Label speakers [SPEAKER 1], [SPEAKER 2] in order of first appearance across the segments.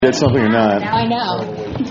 [SPEAKER 1] Did something or not?
[SPEAKER 2] I know.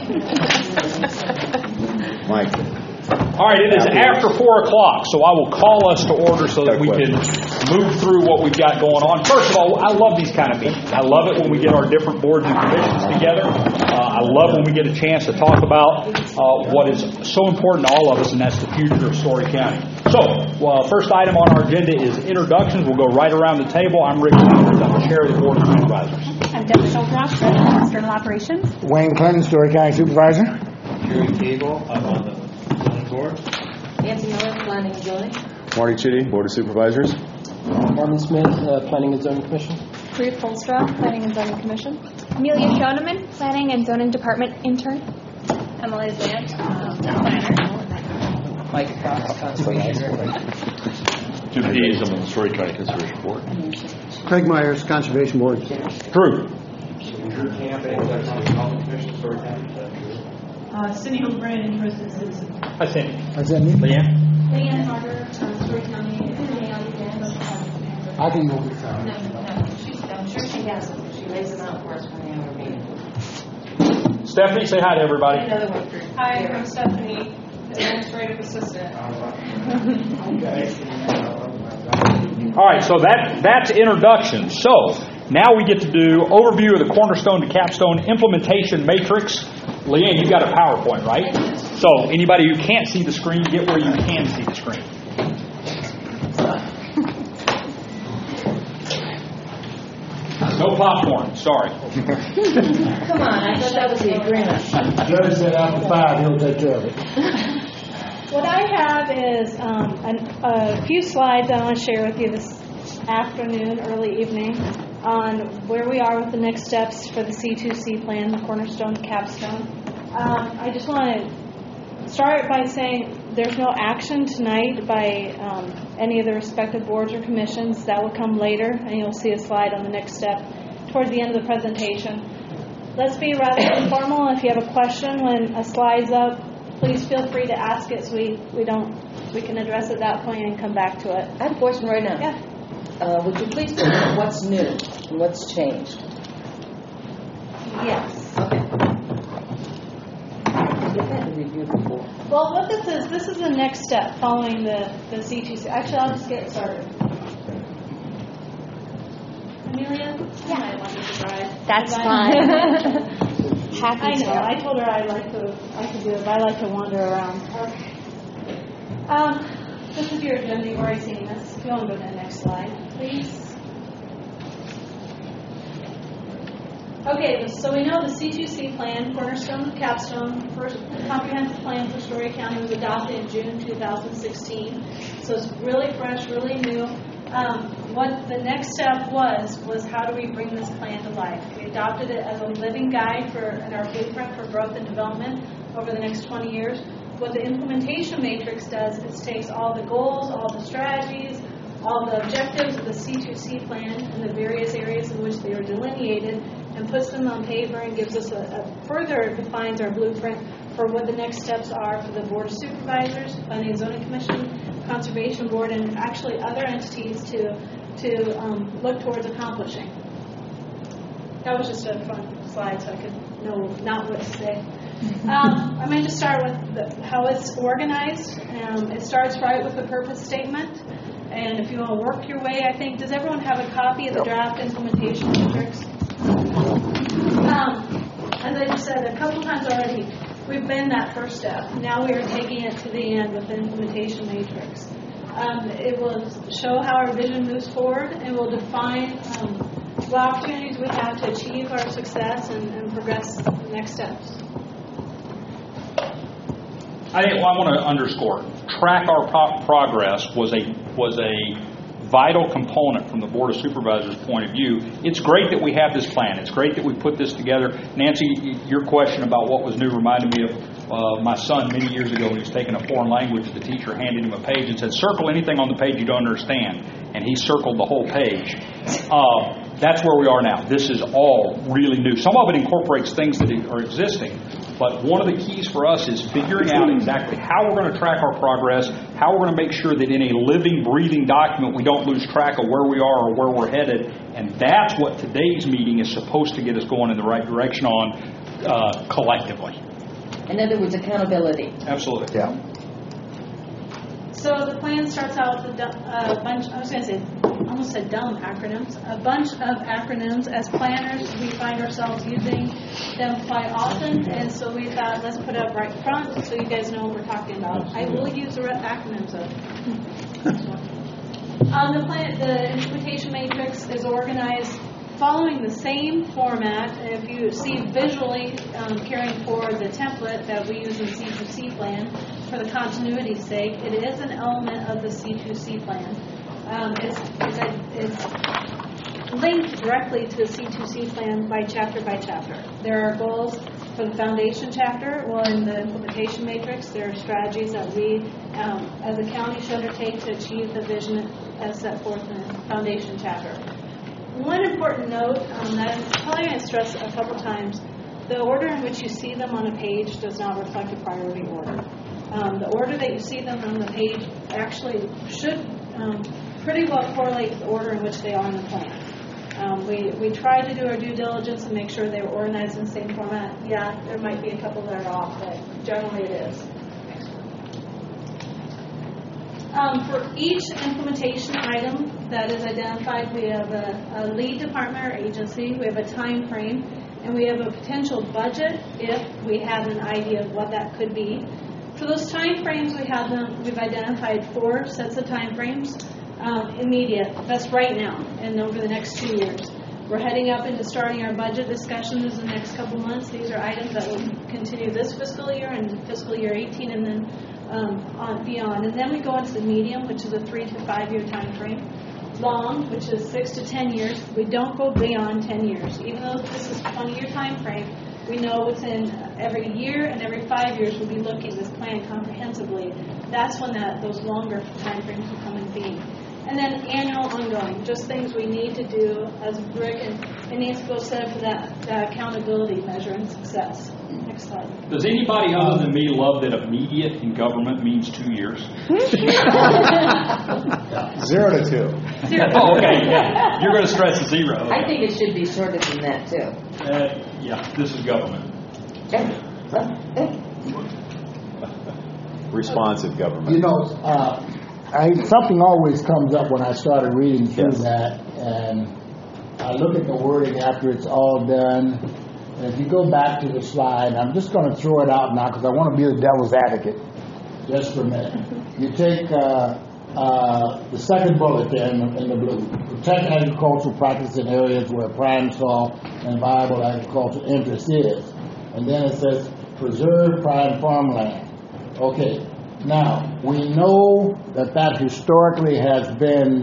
[SPEAKER 1] Mike.
[SPEAKER 3] All right, it is after 4 o'clock, so I will call us to order so that we can move through what we've got going on. First of all, I love these kind of meetings. I love it when we get our different boards and commissions together. I love when we get a chance to talk about what is so important to all of us, and that's the future of Story County. So, first item on our agenda is introductions. We'll go right around the table. I'm Rick Powers. I'm the chair of the Board of Supervisors.
[SPEAKER 2] I'm Deborah Schultroff, President of External Operations.
[SPEAKER 4] Wayne Clinton, Story County Supervisor.
[SPEAKER 5] Jerry Cable, I'm on the zoning board.
[SPEAKER 6] Nancy Miller, Planning and Zoning.
[SPEAKER 1] Marty Chitty, Board of Supervisors.
[SPEAKER 7] Martin Smith, Planning and Zoning Commission.
[SPEAKER 8] Ruth Holstra, Planning and Zoning Commission. Amelia Schoeneman, Planning and Zoning Department Intern. Emily Zant, Planner.
[SPEAKER 7] Mike Fox, Conservation.
[SPEAKER 5] Jim Dees, I'm on the Story County Conservation Board.
[SPEAKER 4] Craig Myers, Conservation Board.
[SPEAKER 3] Drew.
[SPEAKER 5] Drew Camp, Executive Commission, Story County.
[SPEAKER 6] Cindy O'Brien, President Citizen.
[SPEAKER 3] Hi, Cindy.
[SPEAKER 4] Is that me?
[SPEAKER 3] Leanne?
[SPEAKER 6] Leanne Harder, Story County.
[SPEAKER 4] I can go with that.
[SPEAKER 6] No, I'm sure she has them. She lays them out for us when they have a meeting.
[SPEAKER 3] Stephanie, say hi to everybody.
[SPEAKER 6] Another one for
[SPEAKER 9] Hi, I'm Stephanie, Administrative Assistant.
[SPEAKER 3] All right, so that's introduction. So now we get to do overview of the Cornerstone to Capstone implementation matrix. Leanne, you got a PowerPoint, right? So anybody who can't see the screen, get where you can see the screen. No popcorn, sorry.
[SPEAKER 6] Come on, I thought that was the agreement.
[SPEAKER 4] Judge said after 5 he'll take care of it.
[SPEAKER 10] What I have is a few slides I want to share with you this afternoon, early evening, on where we are with the next steps for the C2C plan, the Cornerstone to Capstone. I just want to start by saying there's no action tonight by any of the respective boards or commissions. That will come later, and you'll see a slide on the next step towards the end of the presentation. Let's be rather informal. If you have a question when a slide's up, please feel free to ask it so we can address it at that point and come back to it.
[SPEAKER 6] I have a question right now.
[SPEAKER 10] Yeah.
[SPEAKER 6] Would you please tell me what's new and what's changed?
[SPEAKER 10] Yes.
[SPEAKER 6] Okay. You've had to review before.
[SPEAKER 10] Well, what this is the next step following the C2C. Actually, I'll just get started. Amelia?
[SPEAKER 8] Yeah.
[SPEAKER 10] I wanted to drive.
[SPEAKER 8] That's fine. Happy
[SPEAKER 10] I know.
[SPEAKER 8] to.
[SPEAKER 10] I told her I could do it, but I like to wander around. Okay. This is your agenda. You've already seen this. If you want to go to the next slide, please. Okay, so we know the C2C plan, Cornerstone to Capstone, first comprehensive plan for Story County, was adopted in June 2016. So it's really fresh, really new. What the next step was how do we bring this plan to life? We adopted it as a living guide and our blueprint for growth and development over the next 20 years. What the implementation matrix does is takes all the goals, all the strategies, all the objectives of the C2C plan and the various areas in which they are delineated and puts them on paper and gives us further defines our blueprint for what the next steps are for the Board of Supervisors, Planning and Zoning Commission, Conservation Board, and actually other entities to look towards accomplishing. That was just a fun slide so I could know not what to say. I'm going to start with how it's organized. It starts right with the purpose statement. And if you want to work your way, I think, does everyone have a copy of the draft implementation matrix? As I just said a couple times already, we've been that first step. Now we are taking it to the end with the implementation matrix. It will show how our vision moves forward. It will define what opportunities we have to achieve our success and progress the next steps.
[SPEAKER 3] I want to underscore, track our progress was a vital component from the Board of Supervisors' point of view. It's great that we have this plan. It's great that we put this together. Nancy, your question about what was new reminded me of my son many years ago when he was taking a foreign language. The teacher handed him a page and said, circle anything on the page you don't understand. And he circled the whole page. that's where we are now. This is all really new. Some of it incorporates things that are existing, but one of the keys for us is figuring out exactly how we're going to track our progress, how we're going to make sure that in a living, breathing document we don't lose track of where we are or where we're headed, and that's what today's meeting is supposed to get us going in the right direction on collectively.
[SPEAKER 6] In other words, accountability.
[SPEAKER 3] Absolutely.
[SPEAKER 1] Yeah.
[SPEAKER 10] So the plan starts out with a bunch, I was going to say, almost said dumb acronyms, a bunch of acronyms. As planners, we find ourselves using them quite often, and so we thought, let's put it up right front so you guys know what we're talking about. I will use the acronyms of the plan. The implementation matrix is organized following the same format. If you see visually carrying forward the template that we use in C2C plan, for the continuity's sake, it is an element of the C2C plan. It's linked directly to the C2C plan by chapter. There are goals for the foundation chapter, or in the implementation matrix, there are strategies that we, as a county, should undertake to achieve the vision as set forth in the foundation chapter. One important note that I'm probably going to stress a couple times, the order in which you see them on a page does not reflect a priority order. The order that you see them on the page actually should pretty well correlate to the order in which they are in the plan. We try to do our due diligence and make sure they're organized in the same format. Yeah, there might be a couple that are off, but generally it is. For each implementation item that is identified, we have a lead department or agency, we have a time frame, and we have a potential budget if we have an idea of what that could be. For those time frames, we've identified 4 sets of time frames. Immediate, that's right now, and over the next 2 years. We're heading up into starting our budget discussions in the next couple months. These are items that will continue this fiscal year and fiscal year 18, and then on beyond. And then we go into the medium, which is a 3 to 5 year time frame. Long, which is 6 to 10 years. We don't go beyond 10 years. Even though this is a 20-year time frame, we know within every year and every 5 years we'll be looking at this plan comprehensively. That's when those longer time frames will come in being. And then annual ongoing, just things we need to do, as Rick and Nancy both said, for that accountability measure and success. Next slide.
[SPEAKER 3] Does anybody other than me love that immediate in government means 2 years?
[SPEAKER 1] 0 to 2.
[SPEAKER 3] Oh, okay, yeah. You're going to stress a 0. Okay.
[SPEAKER 6] I think it should be shorter than that, too.
[SPEAKER 3] Yeah, this is government.
[SPEAKER 1] Responsive government.
[SPEAKER 4] You know, something always comes up when I started reading through that, and I look at the wording after it's all done. And if you go back to the slide, I'm just going to throw it out now because I want to be the devil's advocate just for a minute. You take the second bullet there in the blue. Protect agricultural practice in areas where prime soil and viable agricultural interest is. And then it says preserve prime farmland. Okay. Now, we know that historically has been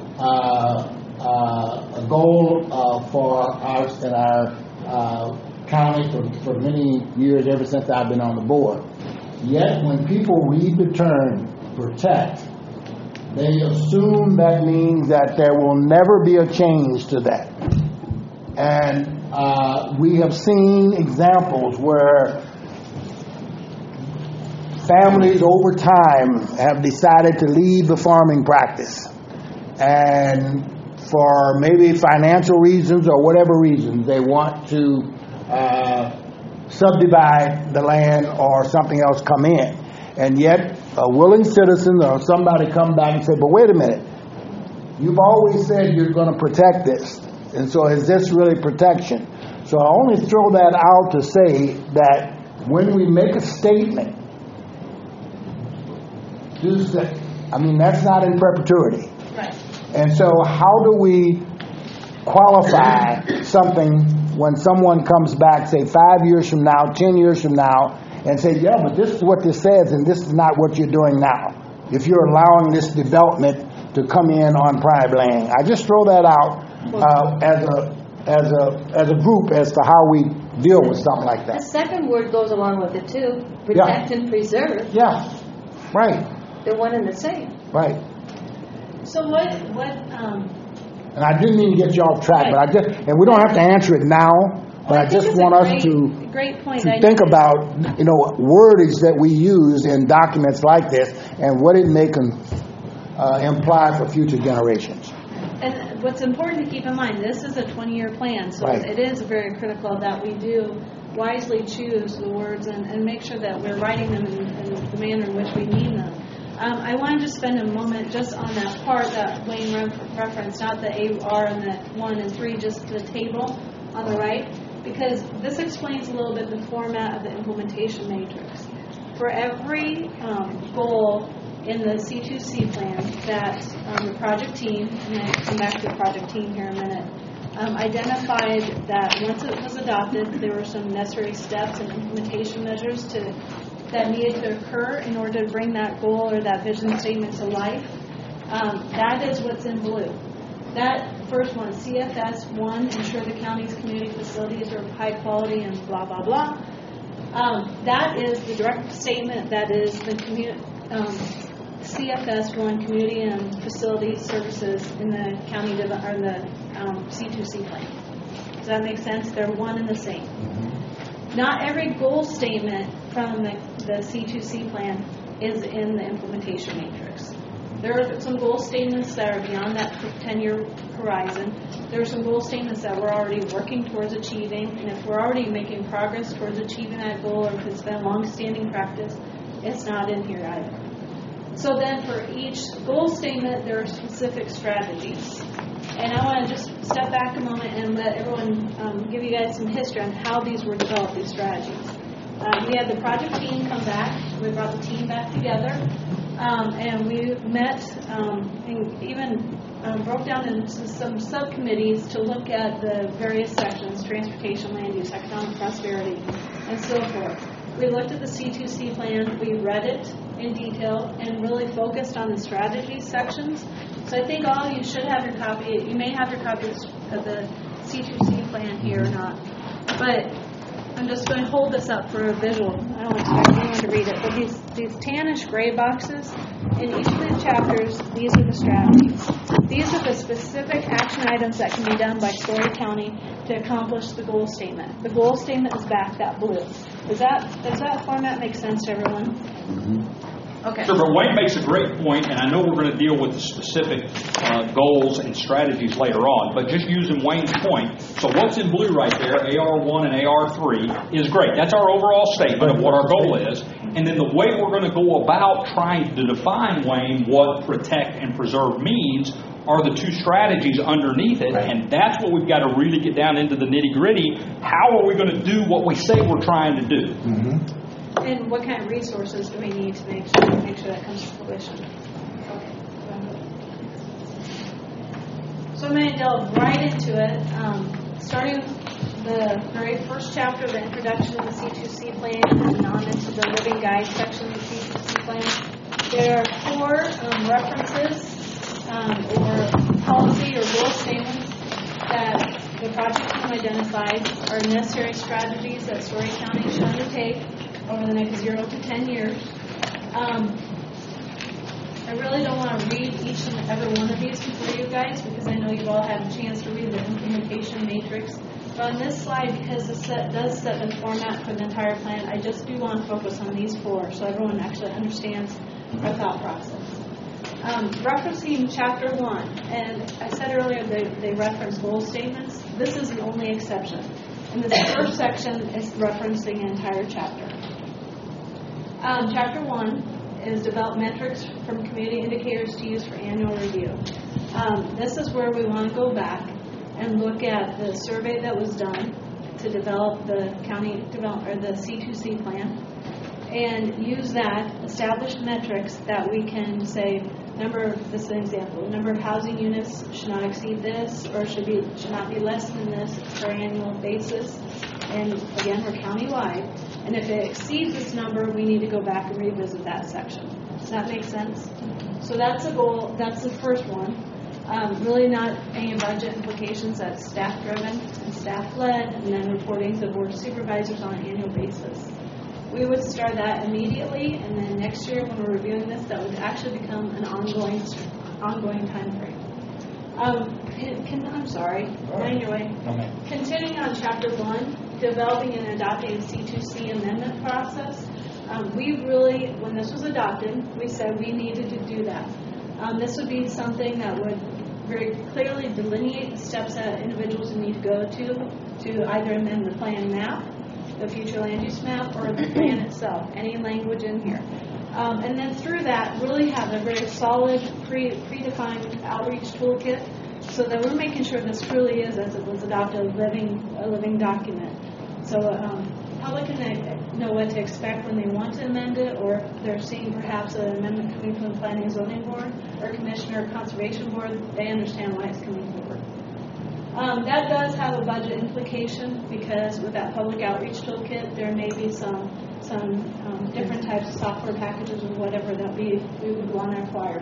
[SPEAKER 4] a goal for us in our county for many years, ever since I've been on the board. Yet, when people read the term protect, they assume that means that there will never be a change to that. And we have seen examples where families over time have decided to leave the farming practice, and for maybe financial reasons or whatever reasons, they want to subdivide the land or something else come in. And yet a willing citizen or somebody come back and say, but wait a minute, you've always said you're going to protect this, and so is this really protection? So I only throw that out to say that when we make a statement, that's not in perpetuity.
[SPEAKER 10] Right.
[SPEAKER 4] And so how do we qualify something when someone comes back, say 5 years from now, 10 years from now, and say, yeah, but this is what this says, and this is not what you're doing now, if you're allowing this development to come in on private land. I just throw that out as a group as to how we deal with something like that.
[SPEAKER 6] The second word goes along with it, too. Protect and preserve.
[SPEAKER 4] Yeah, right.
[SPEAKER 6] They're one and the same.
[SPEAKER 4] Right.
[SPEAKER 10] So what
[SPEAKER 4] And I didn't mean to get you off track, but and we don't have to answer it now, but I just want us to
[SPEAKER 10] great point.
[SPEAKER 4] to think about, wordage that we use in documents like this and what it may imply for future generations.
[SPEAKER 10] And what's important to keep in mind, this is a 20-year plan, so
[SPEAKER 4] Right.
[SPEAKER 10] it is very critical that we do wisely choose the words and make sure that we're writing them in the manner in which we mean them. I wanted to spend a moment just on that part that Wayne referenced, not the AR and the 1 and 3, just the table on the right, because this explains a little bit the format of the implementation matrix. For every goal in the C2C plan that the project team, and I'll come back to the project team here in a minute, identified that once it was adopted, there were some necessary steps and implementation measures that needed to occur in order to bring that goal or that vision statement to life. That is what's in blue. That first one, CFS 1, ensure the county's community facilities are of high quality and blah, blah, blah. That is the direct statement that is the CFS 1, community and facility services in the county or the C2C plan. Does that make sense? They're one and the same. Not every goal statement from the C2C plan is in the implementation matrix. There are some goal statements that are beyond that 10-year horizon. There are some goal statements that we're already working towards achieving, and if we're already making progress towards achieving that goal, or if it's been a long-standing practice, it's not in here either. So then for each goal statement, there are specific strategies. And I want to just step back a moment and let everyone give you guys some history on how these were developed, these strategies. We had the project team come back. We brought the team back together. And we met and even broke down into some subcommittees to look at the various sections, transportation, land use, economic prosperity, and so forth. We looked at the C2C plan, we read it in detail, and really focused on the strategy sections. So I think all of you should have your copy. You may have your copy of the C2C plan here or not. But I'm just going to hold this up for a visual. I don't expect anyone to read it. But these tannish gray boxes, in each of the chapters, these are the strategies. These are the specific action items that can be done by Story County to accomplish the goal statement. The goal statement is back that blue. Does that format make sense to everyone? Okay.
[SPEAKER 3] Sure, but Wayne makes a great point, and I know we're going to deal with the specific goals and strategies later on, but just using Wayne's point, so what's in blue right there, AR1 and AR3, is great. That's our overall statement of what our goal is, and then the way we're going to go about trying to define, Wayne, what protect and preserve means are the two strategies underneath it, and that's what we've got to really get down into the nitty-gritty. How are we going to do what we say we're trying to do?
[SPEAKER 10] And what kind of resources do we need to make sure that comes to fruition? Okay. So I'm going to delve right into it, starting with the very first chapter, the introduction of the C2C plan, and on into the living guide section of the C2C plan. There are 4 references or policy or goal statements that the project team identified are necessary strategies that Story County should undertake over the next 0 to 10 years. I really don't want to read each and every one of these for you guys because I know you've all had a chance to read the implementation matrix. But on this slide, because this does set the format for the entire plan, I just do want to focus on these 4 so everyone actually understands our thought process. Referencing Chapter 1, and I said earlier they reference goal statements. This is the only exception. And this first section is referencing an entire chapter. Chapter 1 is develop metrics from community indicators to use for annual review. This is where we want to go back and look at the survey that was done to develop the county or the C2C plan, and use that, establish metrics that we can say, this is an example, the number of housing units should not exceed this, or should not be less than this per annual basis. And again, we're countywide. And if it exceeds this number, we need to go back and revisit that section. Does that make sense? So that's a goal. That's the first one. Really not any budget implications. That's staff-driven and staff-led, and then reporting to the board of supervisors on an annual basis. We would start that immediately, and then next year when we're reviewing this, that would actually become an ongoing time frame. I'm sorry, anyway. Continuing on Chapter 1, developing and adopting a C2C amendment process. We really, when this was adopted, we said we needed to do that. This would be something that would very clearly delineate the steps that individuals would need to go to either amend the plan map, the future land use map, or the plan itself, any language in here. And then through that, really have a very solid predefined outreach toolkit so that we're making sure this truly is, as it was adopted, a living document. So public can know what to expect when they want to amend it, or they're seeing perhaps an amendment coming from the Planning and Zoning Board or Commission or Conservation Board. They understand why it's coming forward. That does have a budget implication because with that public outreach toolkit, there may be some different types of software packages or whatever that we would want to acquire.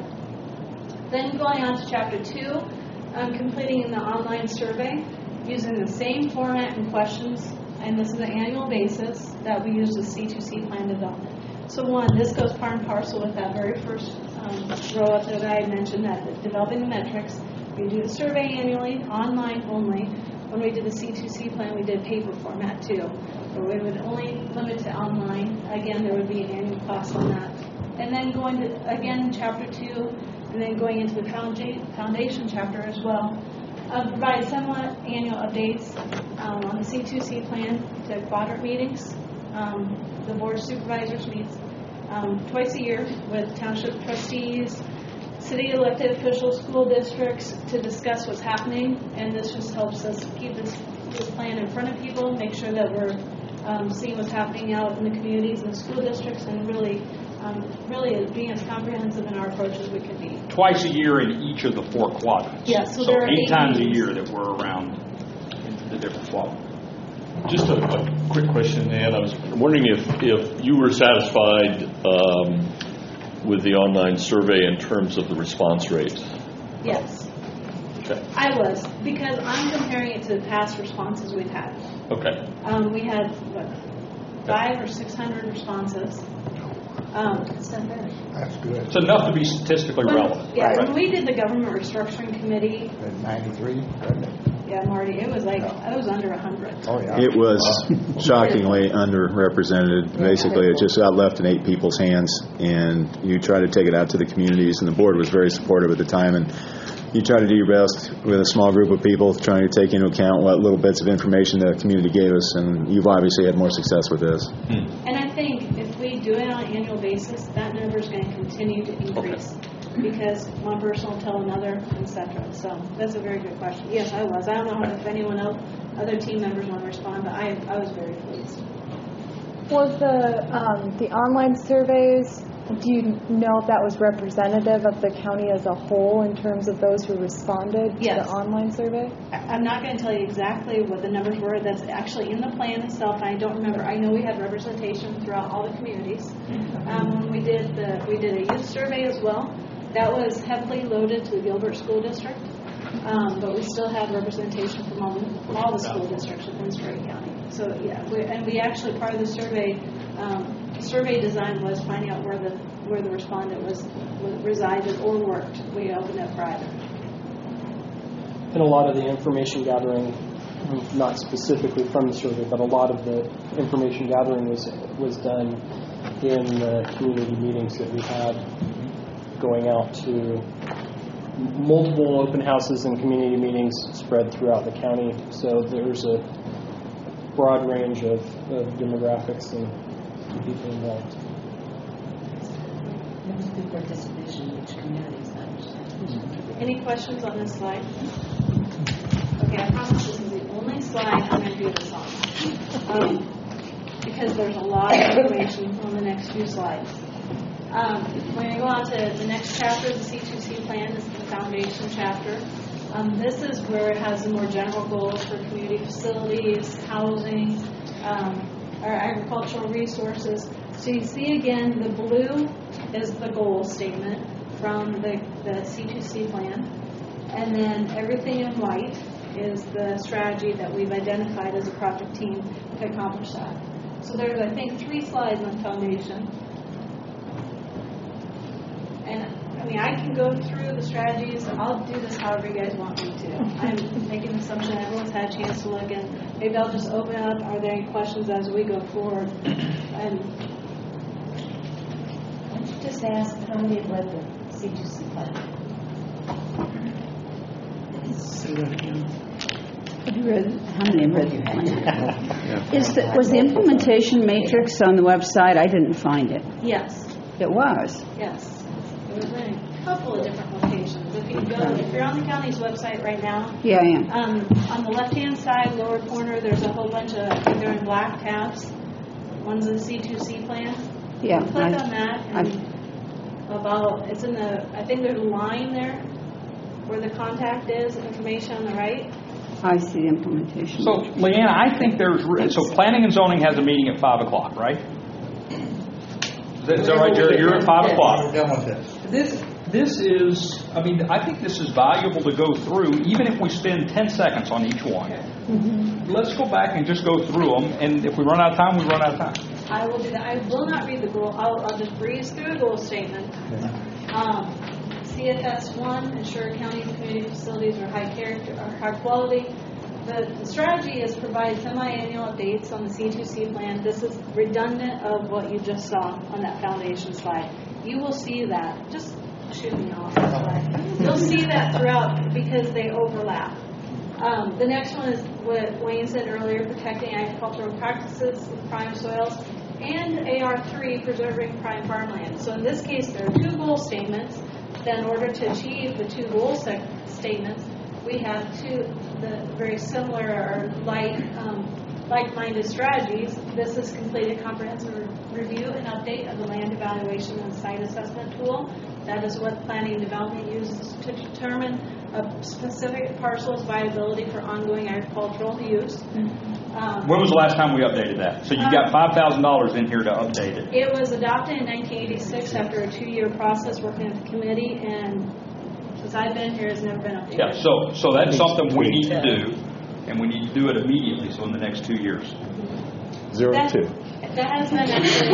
[SPEAKER 10] Then going on to Chapter 2, completing the online survey using the same format and questions, and this is an annual basis that we use the C2C plan development. So one, this goes part and parcel with that very first row up there that I mentioned, that developing the metrics. We do the survey annually, online only. When we did the C2C plan, we did paper format too. But we would only limit to online. Again, there would be an annual cost on that. And then going to, again, Chapter 2, and then going into the foundation chapter as well. Provide somewhat annual updates on the C2C plan to quadrant meetings. The Board of Supervisors meets twice a year with township trustees, city elected officials, school districts to discuss what's happening, and this just helps us keep this plan in front of people, make sure that we're seeing what's happening out in the communities and the school districts, and really being as comprehensive in our approach as we can be.
[SPEAKER 3] Twice a year in each of the 4 quadrants.
[SPEAKER 10] Yes, so
[SPEAKER 3] so
[SPEAKER 10] there are
[SPEAKER 3] 8 times a
[SPEAKER 10] meetings.
[SPEAKER 3] year that we're around the different quadrants.
[SPEAKER 5] Just a quick question, Ann. I was wondering if you were satisfied with the online survey in terms of the response rate.
[SPEAKER 10] Yes.
[SPEAKER 5] Okay.
[SPEAKER 10] I was, because I'm comparing it to the past responses we've had.
[SPEAKER 5] Okay.
[SPEAKER 10] We had, 500 or 600 responses. It's not bad.
[SPEAKER 4] That's good.
[SPEAKER 3] It's enough to be statistically relevant.
[SPEAKER 10] Yeah,
[SPEAKER 3] Right.
[SPEAKER 10] when we did the government restructuring committee,
[SPEAKER 4] At 93, wasn't it?
[SPEAKER 10] yeah, Marty, it was like, it was under 100.
[SPEAKER 4] Oh, yeah.
[SPEAKER 1] It was shockingly underrepresented. Basically, it just got left in 8 people's hands, and you try to take it out to the communities, and the board was very supportive at the time, and you try to do your best with a small group of people, trying to take into account what little bits of information the community gave us, and you've obviously had more success with this.
[SPEAKER 10] And I think if we do it on an annual basis, that number is going to continue to increase. Because one person will tell another, etc. So that's a very good question. Yes, I was. I don't know if anyone else, other team members want to respond, but I was very pleased.
[SPEAKER 11] Was the online surveys, do you know if that was representative of the county as a whole in terms of those who responded to the online survey?
[SPEAKER 10] I'm not going to tell you exactly what the numbers were. That's actually in the plan itself. I don't remember. I know we had representation throughout all the communities. When we did a youth survey as well. That was heavily loaded to the Gilbert School District, but we still had representation from all the school districts within Story County. So yeah, we actually, part of the survey design was finding out where the respondent was resided or worked. We opened up for either.
[SPEAKER 7] And a lot of the information gathering, not specifically from the survey, but a lot of the information gathering was done in the community meetings that we had, going out to multiple open houses and community meetings spread throughout the county. So there's a broad range of demographics and people involved.
[SPEAKER 6] There was good participation in each communities, I understand.
[SPEAKER 10] Any questions on this slide? Okay, I promise this is the only slide I'm going to do this on. Because there's a lot of information on the next few slides. When we go on to the next chapter, the C2C plan is the foundation chapter. This is where it has the more general goals for community facilities, housing, our agricultural resources. So you see again, the blue is the goal statement from the C2C plan. And then everything in white is the strategy that we've identified as a project team to accomplish that. So there's, I think, 3 slides on foundation. And I mean, I can go through the strategies. I'll do this however you guys want me to. I'm making an assumption everyone's had a chance to look, and maybe I'll just open it up. Are there any questions as we go forward? And
[SPEAKER 6] Why don't you just ask how many have read the C2C plan?
[SPEAKER 12] Have you read? How many have read your plan? Was the implementation matrix on the website? I didn't find it.
[SPEAKER 10] yes,
[SPEAKER 12] It was.
[SPEAKER 10] yes. It was in a couple of different locations. If you're on the county's website right now,
[SPEAKER 12] Yeah, I am.
[SPEAKER 10] on the left-hand side, lower corner, there's a whole bunch of, I think they're in black tabs. One's the C2C plan.
[SPEAKER 12] Yeah.
[SPEAKER 10] Click on that, and it's in the, I think there's a line there where the contact is, information on the right.
[SPEAKER 12] I see the implementation.
[SPEAKER 3] So, Leanne, I think so planning and zoning has a meeting at 5 o'clock, right? Is that right, Jerry? You're at 5 o'clock. This is, I mean, I think this is valuable to go through, even if we spend 10 seconds on each one. Mm-hmm. Let's go back and just go through them, and if we run out of time, we run out of time.
[SPEAKER 10] I will do that. I will not read the goal. I'll just breeze through a goal statement. CFS 1, ensure county and community facilities are high character or high quality. The strategy is provide semi-annual updates on the C2C plan. This is redundant of what you just saw on that foundation slide. You will see that. Just shoot me off that slide. You'll see that throughout because they overlap. The next one is what Wayne said earlier, protecting agricultural practices with prime soils, and AR3, preserving prime farmland. So in this case, there are two goal statements. Then in order to achieve the two goal statements, we have two very similar or like-minded strategies. This is complete a comprehensive review and update of the land evaluation and site assessment tool. That is what planning and development uses to determine a specific parcel's viability for ongoing agricultural use.
[SPEAKER 3] When was the last time we updated that? So you got $5,000 in here to update it.
[SPEAKER 10] It was adopted in 1986 after a 2-year process working at the committee, and since I've been here, it's never been updated.
[SPEAKER 3] Yeah, so that's something we need to do, and we need to do it immediately, so in the next 2 years.
[SPEAKER 1] 02.
[SPEAKER 10] That has been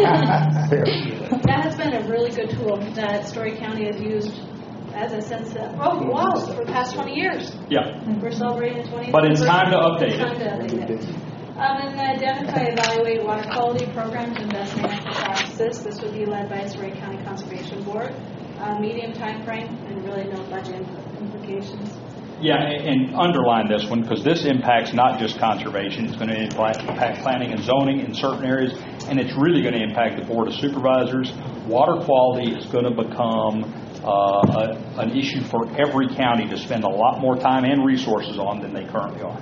[SPEAKER 10] that has been a really good tool that Story County has used as a sense of, for the past 20 years.
[SPEAKER 3] Yeah.
[SPEAKER 10] We're celebrating the 20th.
[SPEAKER 3] But it's time to update
[SPEAKER 10] it. And identify, evaluate water quality programs, invest in natural practices. This would be led by Story County Conservation Board. Medium time frame and really no budget implications.
[SPEAKER 3] Yeah, and underline this one because this impacts not just conservation. It's going to impact planning and zoning in certain areas, and it's really going to impact the Board of Supervisors. Water quality is going to become an issue for every county to spend a lot more time and resources on than they currently are.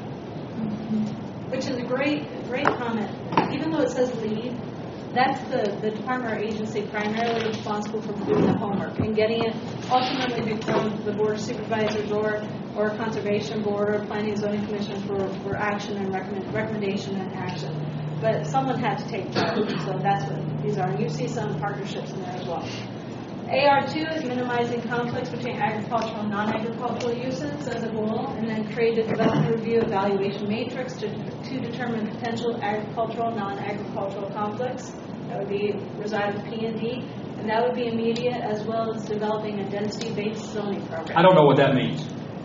[SPEAKER 10] Which is a great comment. Even though it says lead, that's the department or agency primarily responsible for doing the homework and getting it ultimately from the Board of Supervisors or a Conservation Board or Planning and Zoning Commission for action and recommendation and action. But someone had to take charge, so that's what these are. You see some partnerships in there as well. AR2 is minimizing conflicts between agricultural and non-agricultural uses as a goal, and then create a development review evaluation matrix to determine potential agricultural, non-agricultural conflicts. That would be reside with P&D, and that would be immediate, as well as developing a density-based zoning program.
[SPEAKER 3] I don't know what that means.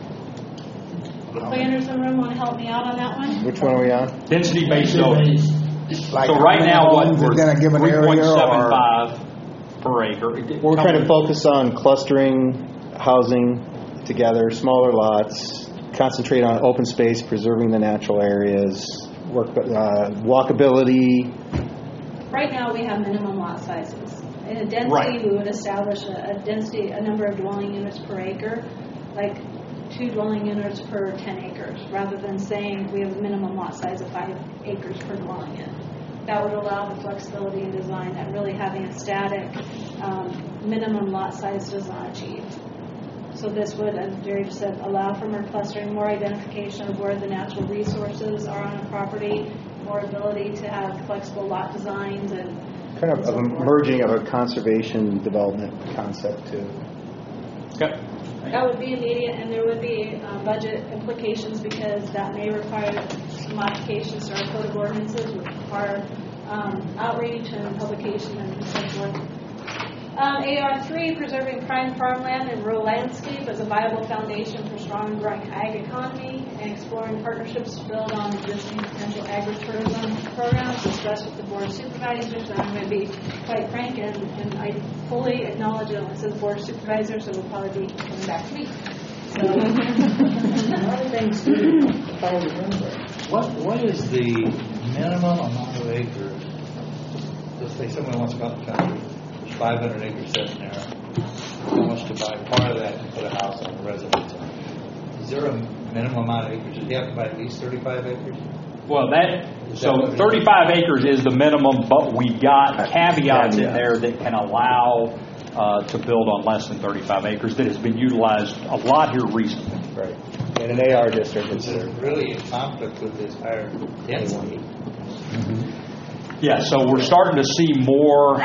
[SPEAKER 10] Planners in the room want to help me out on that one?
[SPEAKER 13] Which one are we on?
[SPEAKER 3] Density-based zoning.
[SPEAKER 4] Like
[SPEAKER 3] so right now, what
[SPEAKER 4] we're going to give an area
[SPEAKER 3] 3.75 per acre.
[SPEAKER 13] We're trying to focus on clustering housing together, smaller lots, concentrate on open space, preserving the natural areas, walkability.
[SPEAKER 10] Right now we have minimum lot sizes. In a density,
[SPEAKER 3] right.
[SPEAKER 10] We would establish a number of dwelling units per acre, like 2 dwelling units per 10 acres, rather than saying we have a minimum lot size of 5 acres per dwelling unit. That would allow the flexibility in design that really having a static minimum lot size does not achieve. So this would, as Jerry said, allow for more clustering, more identification of where the natural resources are on a property, more ability to have flexible lot designs, and
[SPEAKER 13] kind of a merging of a conservation development concept too.
[SPEAKER 3] Okay.
[SPEAKER 10] That would be immediate, and there would be budget implications because that may require modifications to our code of ordinances, would require outreach and publication and so forth. AR3, preserving prime farmland and rural landscape as a viable foundation for strong and growing ag economy, and exploring partnerships to build on existing potential agritourism programs discussed with the Board of Supervisors. And I'm going to be quite frank, and I fully acknowledge it when it says Board of Supervisors, so it will probably be coming back to me. So.
[SPEAKER 14] A lot of things to follow the number. What is the minimum amount of acres? Let's say someone wants to go out the country, there's 500 acres sitting there, and wants to buy part of that and put a house on a residence on it. Is there a minimum amount of acres? Does he have to buy at least 35 acres?
[SPEAKER 3] Well, 35 acres is the minimum, but we got caveats in there that can allow to build on less than 35 acres that has been utilized a lot here recently.
[SPEAKER 13] Right. In an AR district,
[SPEAKER 14] it's really in conflict with this higher density.
[SPEAKER 3] Yeah, so we're starting to see more.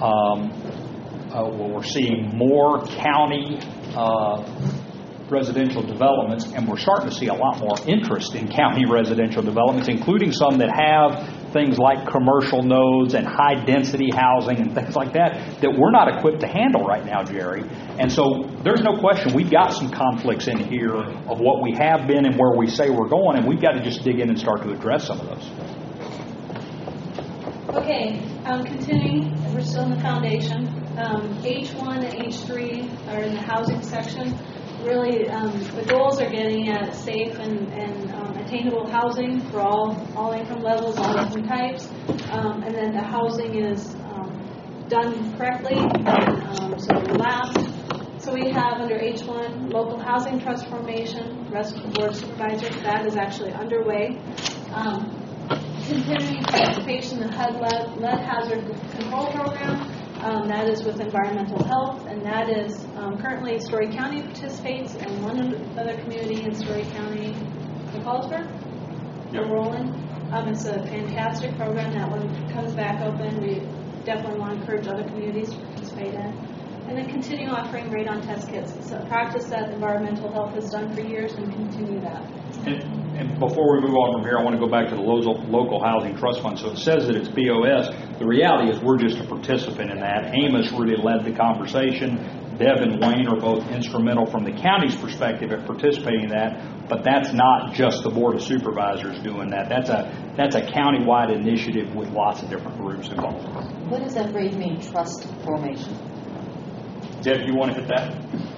[SPEAKER 3] We're seeing more county residential developments, and we're starting to see a lot more interest in county residential developments, including some that have things like commercial nodes and high-density housing and things like that we're not equipped to handle right now, Jerry. And so there's no question we've got some conflicts in here of what we have been and where we say we're going, and we've got to just dig in and start to address some of those.
[SPEAKER 10] Okay, continuing, we're still in the foundation. H1 and H3 are in the housing section. Really, the goals are getting at safe and attainable housing for all income levels, all income types, and then the housing is done correctly, so it will last. So we have under H1, local housing trust formation, rest of the Board of Supervisors, that is actually underway. Continuing participation in the HUD lead hazard control program. That is with environmental health, and that is currently Story County participates, and one other community in Story County, McCallsburg, we're rolling. It's a fantastic program. That one comes back open. We definitely want to encourage other communities to participate in. And then continue offering radon test kits. It's a practice that environmental health has done for years, and continue that.
[SPEAKER 3] And before we move on from here, I want to go back to the local housing trust fund. So it says that it's BOS. The reality is we're just a participant in that. Amos really led the conversation. Deb and Wayne are both instrumental from the county's perspective at participating in that. But that's not just the Board of Supervisors doing that. That's a county-wide initiative with lots of different groups involved.
[SPEAKER 6] What does that phrase mean, trust formation?
[SPEAKER 3] Deb, you want to hit that?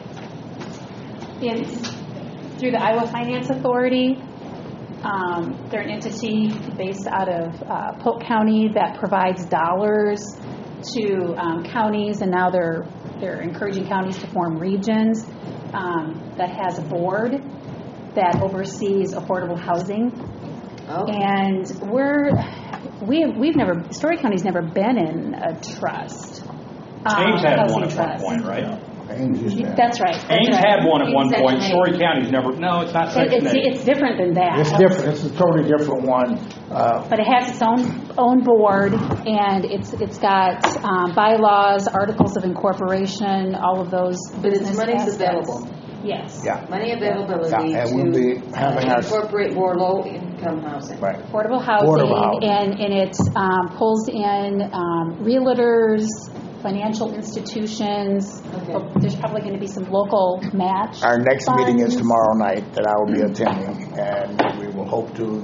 [SPEAKER 15] It's through the Iowa Finance Authority. They're an entity based out of Polk County that provides dollars to counties, and now they're encouraging counties to form regions that has a board that oversees affordable housing. Okay. And Story County's never been in a trust.
[SPEAKER 3] Ames had one at one point, right?
[SPEAKER 15] That's right.
[SPEAKER 3] Ames had one at one point. Story County's never. No, it's not Section 8.
[SPEAKER 15] It's different than that.
[SPEAKER 4] It's different. It's a totally different one.
[SPEAKER 15] But it has its own board, and it's got bylaws, articles of incorporation, all of those.
[SPEAKER 6] But its money's available.
[SPEAKER 15] Yes.
[SPEAKER 4] Yeah.
[SPEAKER 6] Money availability
[SPEAKER 4] and we'll be having
[SPEAKER 6] incorporate more low-income housing.
[SPEAKER 4] Right.
[SPEAKER 15] Affordable housing. And it pulls in realtors, financial institutions. Okay. There's probably going to be some local match.
[SPEAKER 4] Our next
[SPEAKER 15] funds.
[SPEAKER 4] meeting is tomorrow night that I will be attending, and we will hope to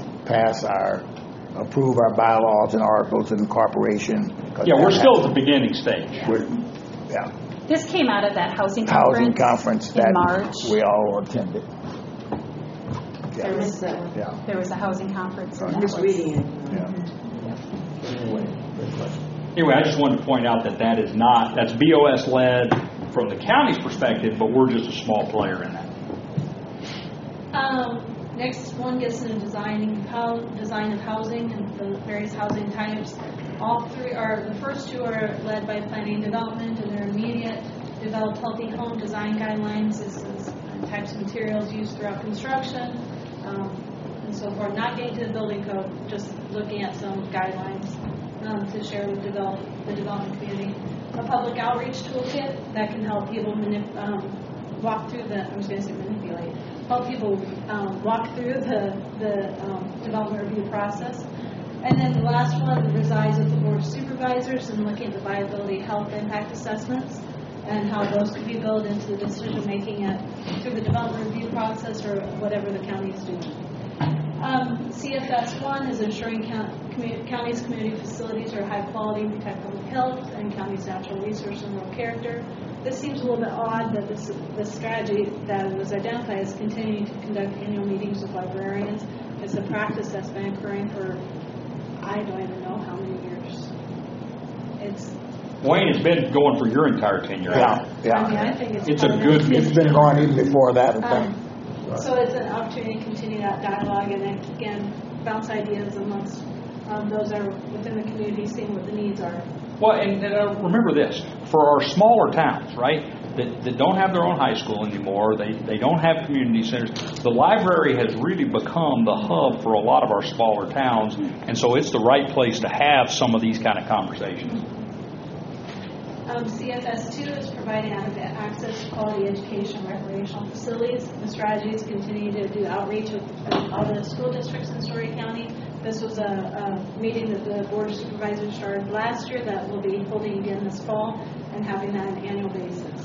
[SPEAKER 4] approve our bylaws and articles of incorporation.
[SPEAKER 3] Yeah, we're still at the beginning stage.
[SPEAKER 4] Yeah.
[SPEAKER 15] This came out of that housing conference in March.
[SPEAKER 4] We all attended.
[SPEAKER 15] Yeah. There was a housing conference.
[SPEAKER 6] I'm just reading it.
[SPEAKER 3] Anyway, I just wanted to point out that's BOS led from the county's perspective, but we're just a small player in that.
[SPEAKER 10] Next one gets into design of housing and the various housing types. All three the first two are led by planning and development, and they're immediate. Develop healthy home design guidelines. This is types of materials used throughout construction and so forth. Not getting to the building code, just looking at some guidelines to share with the development community. A public outreach toolkit that can help people walk through help people walk through the development review process. And then the last one resides with the Board of Supervisors and looking at the viability health impact assessments and how those could be built into the decision making through the development review process or whatever the county is doing. CFS1 is ensuring county's community facilities are high quality and protect public health and county's natural resource and rural character. This seems a little bit odd that this strategy that was identified is continuing to conduct annual meetings with librarians. It's a practice that's been occurring for I don't even know how many years.
[SPEAKER 3] Wayne, it's been going for your entire tenure.
[SPEAKER 4] Yeah.
[SPEAKER 10] I mean, I think
[SPEAKER 3] It's a good.
[SPEAKER 4] It's been going even before that.
[SPEAKER 10] So it's an opportunity to continue that dialogue and again bounce ideas amongst those that are within the community, seeing what the needs are.
[SPEAKER 3] Well, and remember this, for our smaller towns, right, that don't have their own high school anymore, they don't have community centers, the library has really become the hub for a lot of our smaller towns, and so it's the right place to have some of these kind of conversations.
[SPEAKER 10] CFS2 is providing access to quality education and recreational facilities. The strategy is continuing to do outreach with all the school districts in Story County. This was a meeting that the Board of Supervisors started last year that we'll be holding again this fall and having that on an annual basis.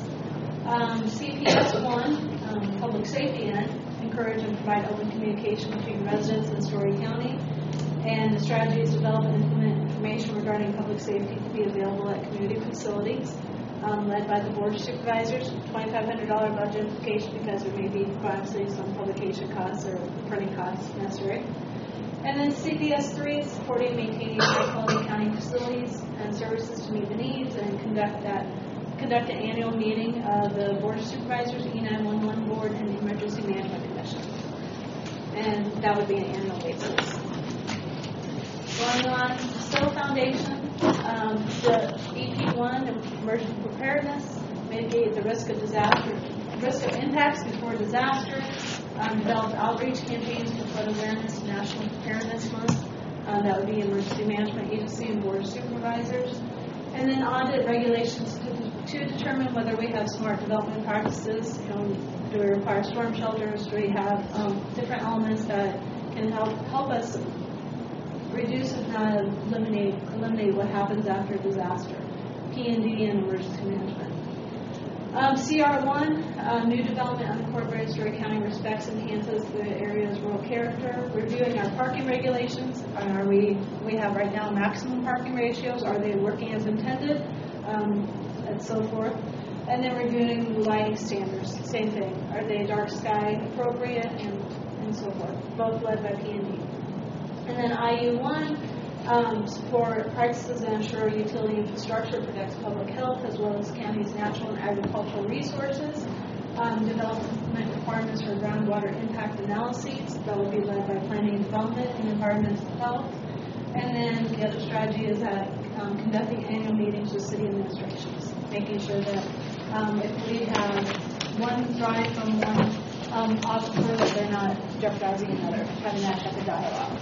[SPEAKER 10] CPS1, public safety end, encourage and provide open communication between residents in Story County. And the strategy is develop and implement information regarding public safety to be available at community facilities, led by the Board of Supervisors. $2,500 budget implication because there may be possibly some publication costs or printing costs necessary. And then CPS3 is supporting and maintaining high-quality county facilities and services to meet the needs and conduct an annual meeting of the Board of Supervisors, E911 Board, and the Emergency Management Commission. And that would be an annual basis. Going on, Stowe Foundation, the EP1, emergency preparedness, mitigate the risk of impacts before disaster, develop outreach campaigns for flood awareness, National Preparedness Month. That would be Emergency Management Agency and Board of Supervisors. And then audit regulations to determine whether we have smart development practices. Do we require storm shelters? Do we have different elements that can help us reduce, if not eliminate what happens after a disaster? P&D and emergency management. CR1, new development unincorporated Story County respects enhances the area's rural character. Reviewing our parking regulations. We have right now maximum parking ratios. Are they working as intended? And so forth. And then reviewing lighting standards. Same thing. Are they dark sky appropriate and so forth. Both led by P&D. And then IU1, support practices that ensure utility infrastructure protects public health as well as county's natural and agricultural resources. Develop and implement requirements for groundwater impact analyses. That will be led by planning and development and environmental health. And then the other strategy is that conducting annual meetings with city administrations, making sure that if we have one drive from one officer, that they're not jeopardizing another, having that type of dialogue.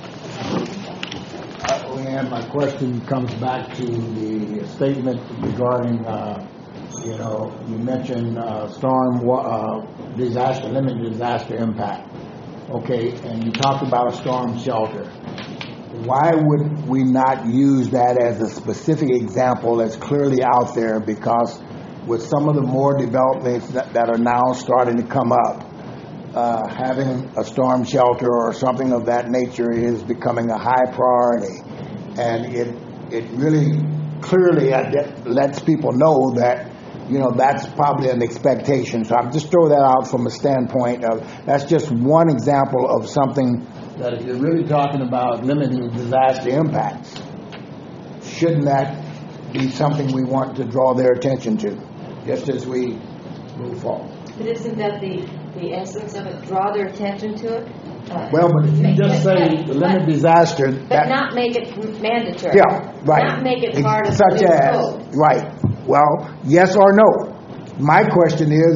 [SPEAKER 4] And my question comes back to the statement regarding, you mentioned storm disaster, limited disaster impact. Okay, and you talked about a storm shelter. Why would we not use that as a specific example that's clearly out there? Because with some of the more developments that are now starting to come up, having a storm shelter or something of that nature is becoming a high priority. And it really clearly lets people know that, that's probably an expectation. So I'm just throwing that out from a standpoint of that's just one example of something that if you're really talking about limiting disaster impacts, shouldn't that be something we want to draw their attention to just as we move forward?
[SPEAKER 6] But isn't that the essence of it? Draw their attention to it?
[SPEAKER 4] Well, but if you just say the limited disaster...
[SPEAKER 6] But not make it mandatory.
[SPEAKER 4] Yeah, right.
[SPEAKER 6] Not make it part of
[SPEAKER 4] such
[SPEAKER 6] the
[SPEAKER 4] as,
[SPEAKER 6] code.
[SPEAKER 4] Right. Well, yes or no. My question is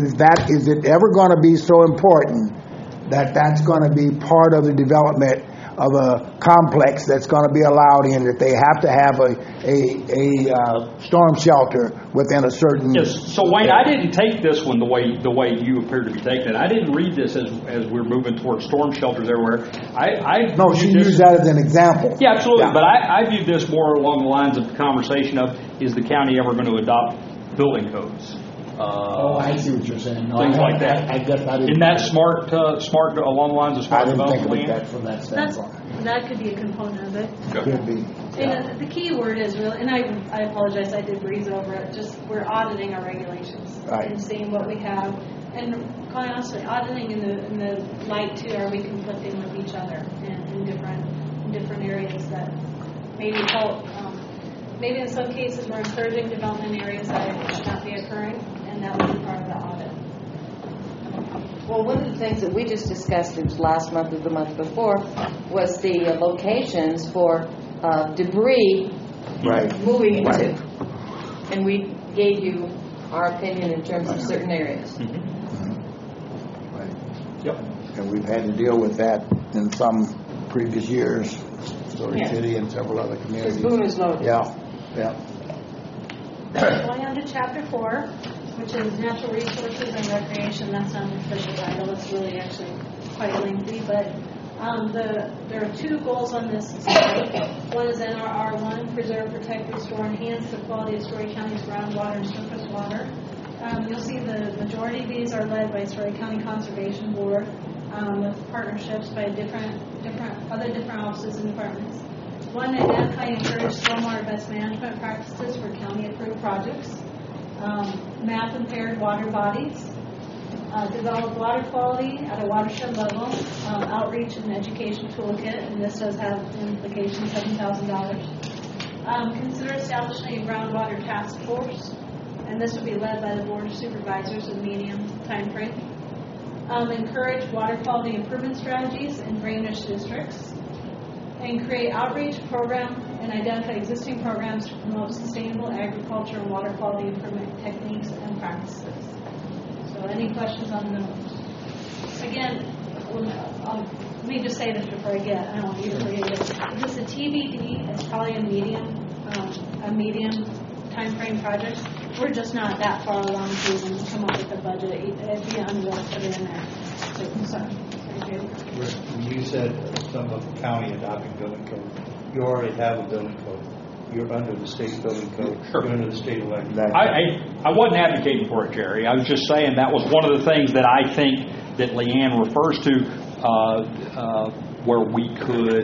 [SPEAKER 4] it ever going to be so important that that's going to be part of the development complex that's going to be allowed in, that they have to have a storm shelter within a certain.
[SPEAKER 3] Yes. So Wayne, I didn't take this one the way you appear to be taking it. I didn't read this as we're moving towards storm shelters everywhere.
[SPEAKER 4] No, she used that as an example.
[SPEAKER 3] Yeah, absolutely. Yeah. But I viewed this more along the lines of the conversation of, is the county ever going to adopt building codes?
[SPEAKER 4] I see what you're saying. No,
[SPEAKER 3] things like that.
[SPEAKER 4] I guess I didn't.
[SPEAKER 3] Isn't that smart along the lines of smart development?
[SPEAKER 4] I didn't think of that from that standpoint.
[SPEAKER 10] That could be a component of it.
[SPEAKER 4] Could be.
[SPEAKER 10] And the key word is really, and I apologize, I did breeze over it, just we're auditing our regulations and seeing what we have. And quite honestly, auditing in the light too, are we conflicting with each other in different areas that maybe help. Maybe in some cases we're encouraging development in areas that should not be occurring, and that would be part of the audit.
[SPEAKER 6] Well, one of the things that we just discussed, it was last month or the month before, was the locations for debris moving into. And we gave you our opinion in terms of certain areas.
[SPEAKER 4] Yep. And we've had to deal with that in some previous years, Story City and several other communities.
[SPEAKER 6] Because Boone is loaded.
[SPEAKER 4] Yeah.
[SPEAKER 10] Going on to Chapter 4, which is Natural Resources and Recreation. That's not an official title. It's really actually quite lengthy. But there are two goals on this slide. One is NRR1, preserve, protect, restore, enhance the quality of Story County's groundwater and surface water. You'll see the majority of these are led by Story County Conservation Board with partnerships by different offices and departments. One, identify and encourage stormwater best management practices for county-approved projects. Map impaired water bodies. Develop water quality at a watershed level. Outreach and education toolkit, and this does have implications, $7,000. Consider establishing a groundwater task force, and this would be led by the Board of Supervisors in medium time frame. Encourage water quality improvement strategies in drainage districts. And create outreach program and identify existing programs to promote sustainable agriculture and water quality improvement techniques and practices. So any questions on those? Again, let me just say this before I get, I don't want you to forget it. This is a TBD, it's probably a medium time frame project. We're just not that far along to even come up with a budget beyond what put in there. So,
[SPEAKER 14] when you said some of the county adopting building code, you already have a building code. You're under the state building code.
[SPEAKER 3] Sure.
[SPEAKER 14] You're under the state election.
[SPEAKER 3] I wasn't advocating for it, Jerry. I was just saying that was one of the things that I think that Leanne refers to, where we could.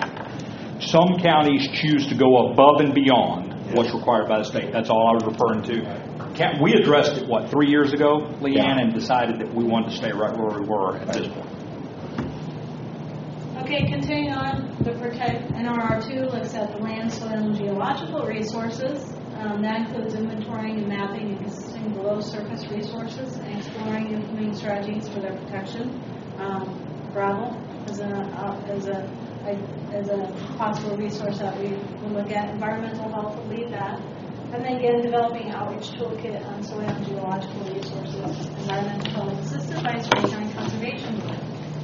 [SPEAKER 3] Some counties choose to go above and beyond what's required by the state. That's all I was referring to. We addressed it, 3 years ago, Leanne, and decided that we wanted to stay right where we were at this point.
[SPEAKER 10] Okay, continuing on, the Protect NRR2 looks at the land, soil, and geological resources. That includes inventorying and mapping existing below-surface resources and exploring and implementing strategies for their protection. Gravel is a possible resource that we will look at. Environmental health will lead that. And then again, developing an outreach toolkit on soil and geological resources. Environmental health assisted by Story County Conservation Board.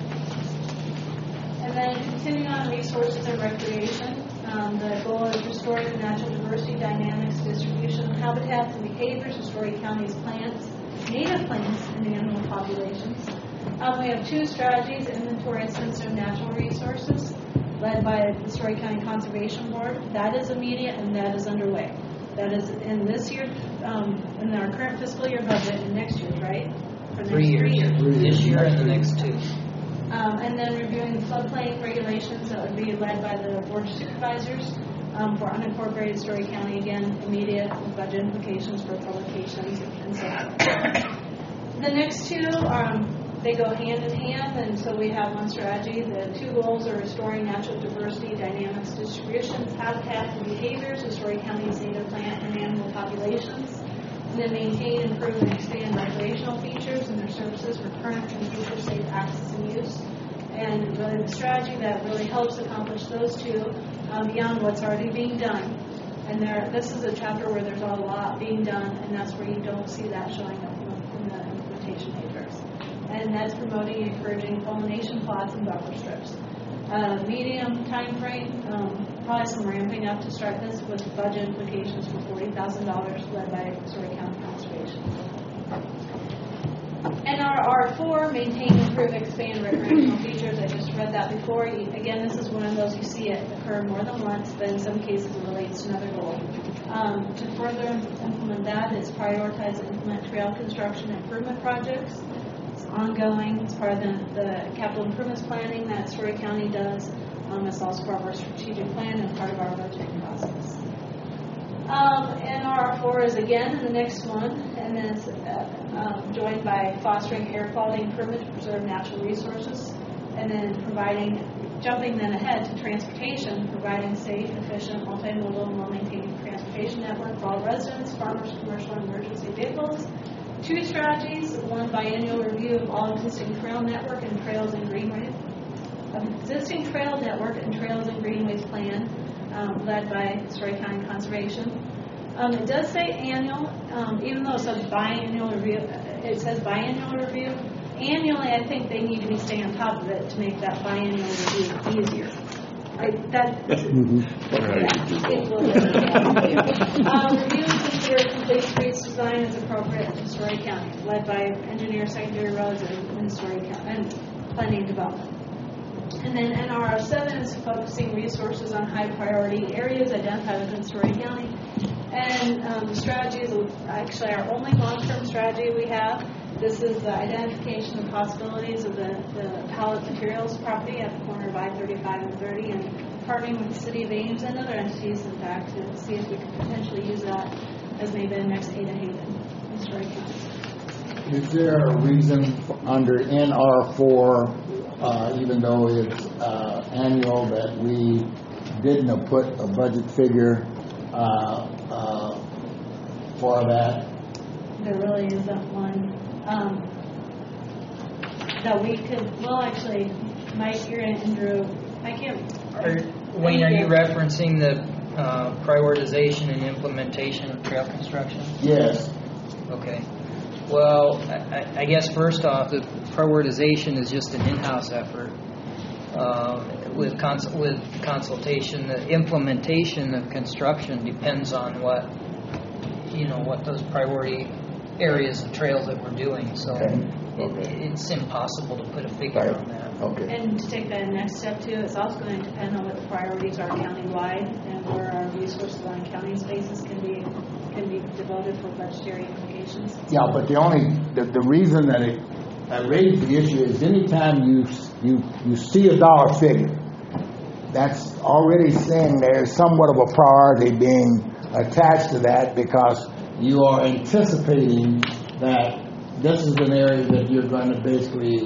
[SPEAKER 10] And then continuing on resources and recreation, the goal is restoring the natural diversity, dynamics, distribution, habitats, and behaviors of Story County's plants, native plants, and animal populations. We have two strategies: inventory and sensitive natural resources, led by the Story County Conservation Board. That is immediate and that is underway. That is in this year, in our current fiscal year budget, and next year's, right? For
[SPEAKER 16] 3 years. This year and the next 2.
[SPEAKER 10] And then reviewing floodplain regulations that would be led by the Board of Supervisors for unincorporated Story County. Again, immediate budget implications for publications and so on. The next two, they go hand in hand, and so we have one strategy. The two goals are restoring natural diversity, dynamics, distributions, habitats, and behaviors of Story County's native plant and animal populations. And then maintain, improve, and expand recreational features and their services for current and future safe access and use. And really the strategy that really helps accomplish those two beyond what's already being done. And this is a chapter where there's a lot being done, and that's where you don't see that showing up in the implementation matrix. And that's promoting and encouraging pollination plots and buffer strips. Medium time frame, probably some ramping up to start this with budget implications for $40,000 led by Story County Conservation. NRR4, maintain, improve, expand recreational features. I just read that before. Again, this is one of those you see it occur more than once, but in some cases it relates to another goal. To further implement that is prioritize and implement trail construction improvement projects. It's ongoing. It's part of the capital improvements planning that Story County does. It's also part of our strategic plan and part of our budgeting process. NR4 is again in the next one, and then it's joined by fostering air quality improvement to preserve natural resources, and then jumping then ahead to transportation, providing safe, efficient, multimodal, and well-maintained transportation network for all residents, farmers, commercial, and emergency vehicles. 2 strategies: 1, biannual review of all existing trail network and trails and greenways. Existing trail network and trails and greenways plan, led by Story County Conservation. It does say annual, even though it says biannual review. It says biannual review. Annually, I think they need to be staying on top of it to make that biannual review easier. Review and consider complete streets design as appropriate in Story County, led by engineer secondary roads in Story County and planning and development. And then NRR7 is focusing resources on high priority areas identified within Story County. And the strategy is actually our only long-term strategy we have. This is the identification of possibilities of the pallet materials property at the corner of I-35 and 30, and partnering with the City of Ames and other entities, in fact, to see if we could potentially use that as maybe the next Ada Haven in Story County.
[SPEAKER 4] Is there a reason under NR4, even though it's annual, that we didn't put a budget figure for that?
[SPEAKER 10] There really isn't one. That we could, well, actually, Mike, you're in, Andrew, I can't.
[SPEAKER 16] Wayne, are you referencing the prioritization and implementation of trail construction?
[SPEAKER 4] Yes.
[SPEAKER 16] Okay. Well, I guess first off, the prioritization is just an in-house effort with consultation. The implementation of construction depends on what those priority areas of trails that we're doing. So it's impossible to put a figure on that.
[SPEAKER 4] Okay.
[SPEAKER 10] And to take that next step too, it's also going to depend on what the priorities are countywide and where our resources on a county basis can be devoted for budgetary implications.
[SPEAKER 4] Yeah, but the reason that I raised the issue is anytime you see a dollar figure, that's already saying there's somewhat of a priority being attached to that, because you are anticipating that this is an area that you're going to basically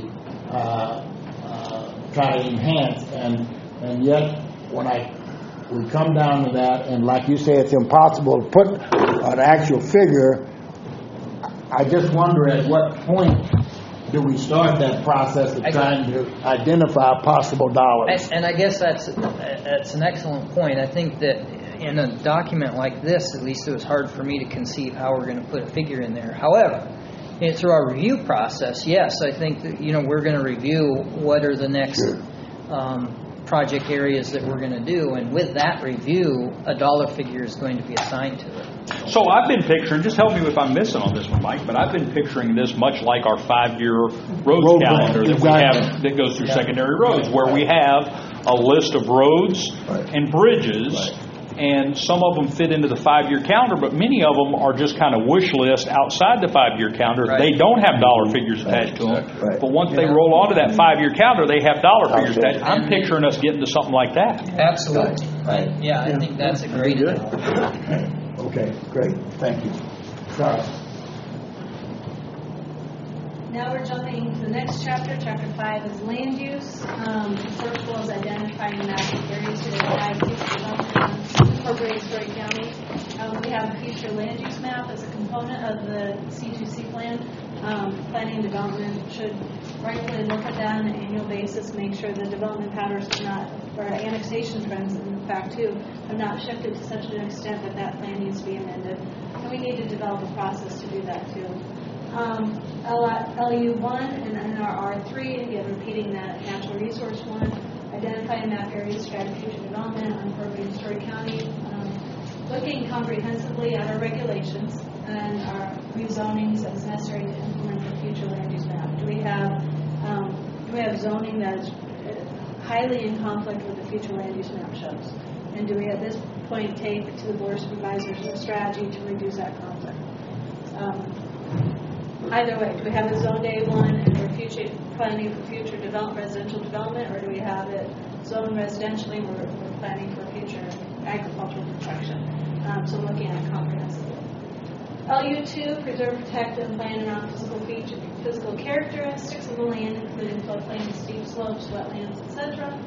[SPEAKER 4] try to enhance, and yet when we come down to that, and like you say, it's impossible to put an actual figure. I just wonder at what point do we start that process of trying to identify possible dollars?
[SPEAKER 16] And I guess that's an excellent point. I think that in a document like this, at least it was hard for me to conceive how we're going to put a figure in there. However, through our review process, yes, I think that we're going to review what are the next project areas that we're going to do, and with that review, a dollar figure is going to be assigned to it.
[SPEAKER 3] So I've been picturing, just help me if I'm missing on this one, Mike, but I've been picturing this much like our 5-year road calendar that we have that goes through secondary roads, where we have a list of roads and bridges. And some of them fit into the 5-year calendar, but many of them are just kind of wish list outside the 5-year calendar. They don't have dollar figures attached to them. But once they roll onto that 5-year calendar, they have dollar figures attached. I'm picturing us getting to something like that.
[SPEAKER 16] Absolutely. Yeah, I think that's a great idea.
[SPEAKER 4] Okay, great. Thank you. Sorry.
[SPEAKER 10] Now we're jumping to the next chapter. Chapter 5 is land use. The first goal is identifying massive areas to provide future development incorporating Story County. We have a future land use map as a component of the C2C plan. Planning and development should rightfully look at that on an annual basis, make sure the development patterns or annexation trends, in fact, too, have not shifted to such an extent that plan needs to be amended. And we need to develop a process to do that, too. LU1 and NRR3, again, repeating that natural resource one. identify and map areas, strategy, future development, unincorporated Story County, looking comprehensively at our regulations and our rezonings as necessary to implement the future land use map. Do we have zoning that is highly in conflict with the future land use map shows? And do we at this point take to the Board of Supervisors a strategy to reduce that conflict? Either way, do we have a zone day one and we're planning for future residential development, or do we have it zoned residentially where we're planning for future agricultural protection? So looking at comprehensively. LU2, preserve, protect, and plan around physical characteristics of the land, including floodplains, steep slopes, wetlands, etc.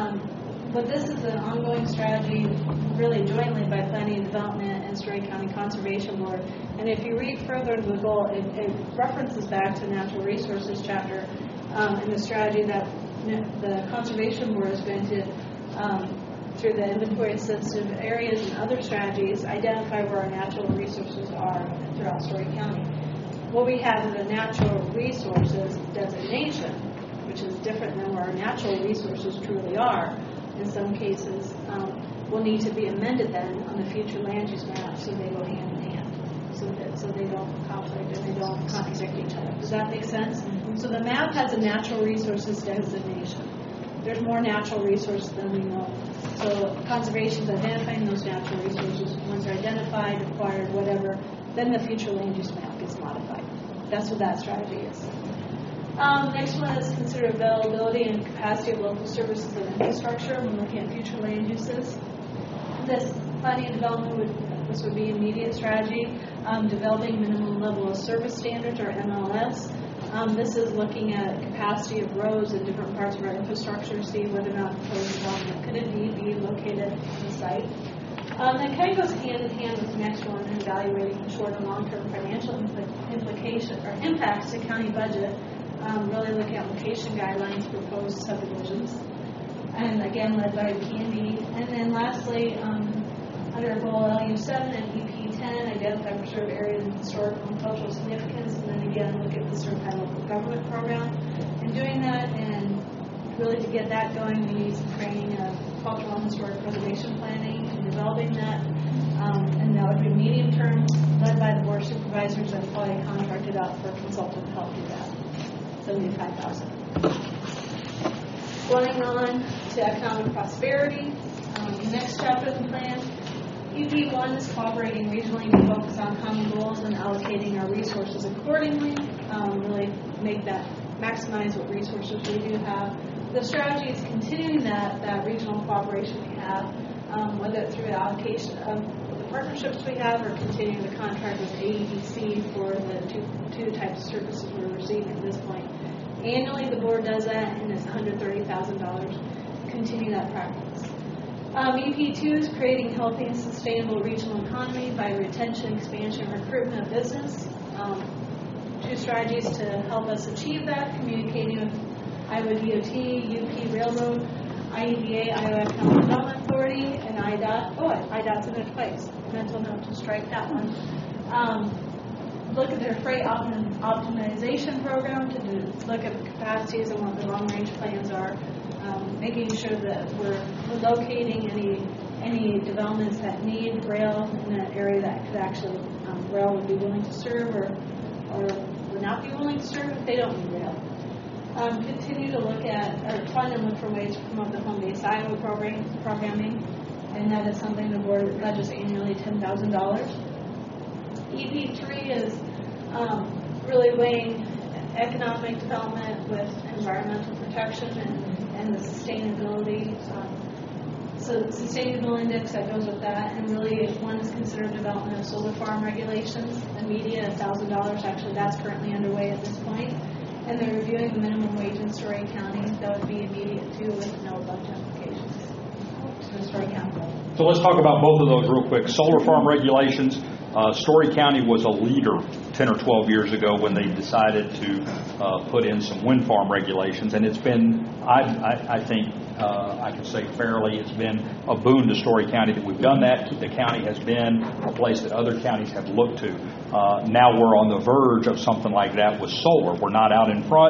[SPEAKER 10] But this is an ongoing strategy, really jointly by Planning and Development and Story County Conservation Board. And if you read further into the goal, it references back to Natural Resources chapter and the strategy that the Conservation Board is going to, through the inventory of sensitive areas and other strategies, identify where our natural resources are throughout Story County. What we have is a natural resources designation, which is different than where our natural resources truly are. In some cases, will need to be amended then on the future land use map so they go hand in hand, so they don't conflict and they don't contradict each other. Does that make sense? Mm-hmm. So the map has a natural resources designation. There's more natural resources than we know. So conservation is identifying those natural resources. Once they're identified, acquired, whatever, then the future land use map gets modified. That's what that strategy is. Next one is consider availability and capacity of local services and infrastructure when looking at future land uses. This planning and development would be immediate strategy, developing minimum level of service standards or MLS. This is looking at capacity of roads in different parts of our infrastructure to see whether or not proposed development could indeed be located on the site. That kind of goes hand in hand with the next one, evaluating short and long-term financial implication or impacts to county budget. Really looking at location guidelines for proposed subdivisions, and again led by P&D. And then lastly, under goal LU7 and EP10, identify preserved areas of historical and cultural significance, and then again look at the certified local government program. And doing that, and really to get that going, we need some training of cultural and historic preservation planning and developing that. And that would be medium term, led by the Board of Supervisors and probably contracted out for a consultant to help do that. $75,000. Going on to economic prosperity, the next chapter of the plan. EP1 is cooperating regionally to focus on common goals and allocating our resources accordingly. Really maximize what resources we do have. The strategy is continuing that regional cooperation we have, whether through allocation of the partnerships we have or continuing the contract with AEDC for the two types of services we're receiving at this point. Annually, the board does that, and it's $130,000. Continue that practice. EP2 is creating healthy and sustainable regional economy by retention, expansion, recruitment of business. Two strategies to help us achieve that: communicating with Iowa DOT, UP Railroad, IEDA, Iowa Economic Development Authority, and IDOT. Oh, IDOT's in their place. Mental note to strike that one. Look at their freight optimization program to look at the capacities and what the long-range plans are. Making sure that we're locating any developments that need rail in an area that could actually rail would be willing to serve or would not be willing to serve if they don't need rail. Continue to look at or fund and look for ways to promote the home-based Iowa programming, and that is something the board budgets annually $10,000. EP3 is really weighing economic development with environmental protection and the sustainability. So the sustainable index that goes with that, and really one is considered development of solar farm regulations. The media, $1,000, actually that's currently underway at this point. And they're reviewing the minimum wage in Story County. That would be immediate too with no budget implications to the Story County.
[SPEAKER 3] So let's talk about both of those real quick. Solar farm regulations. Story County was a leader 10 or 12 years ago when they decided to put in some wind farm regulations, and it's been, I think, I can say fairly, it's been a boon to Story County that we've done that. The county has been a place that other counties have looked to. Now we're on the verge of something like that with solar. We're not out in front,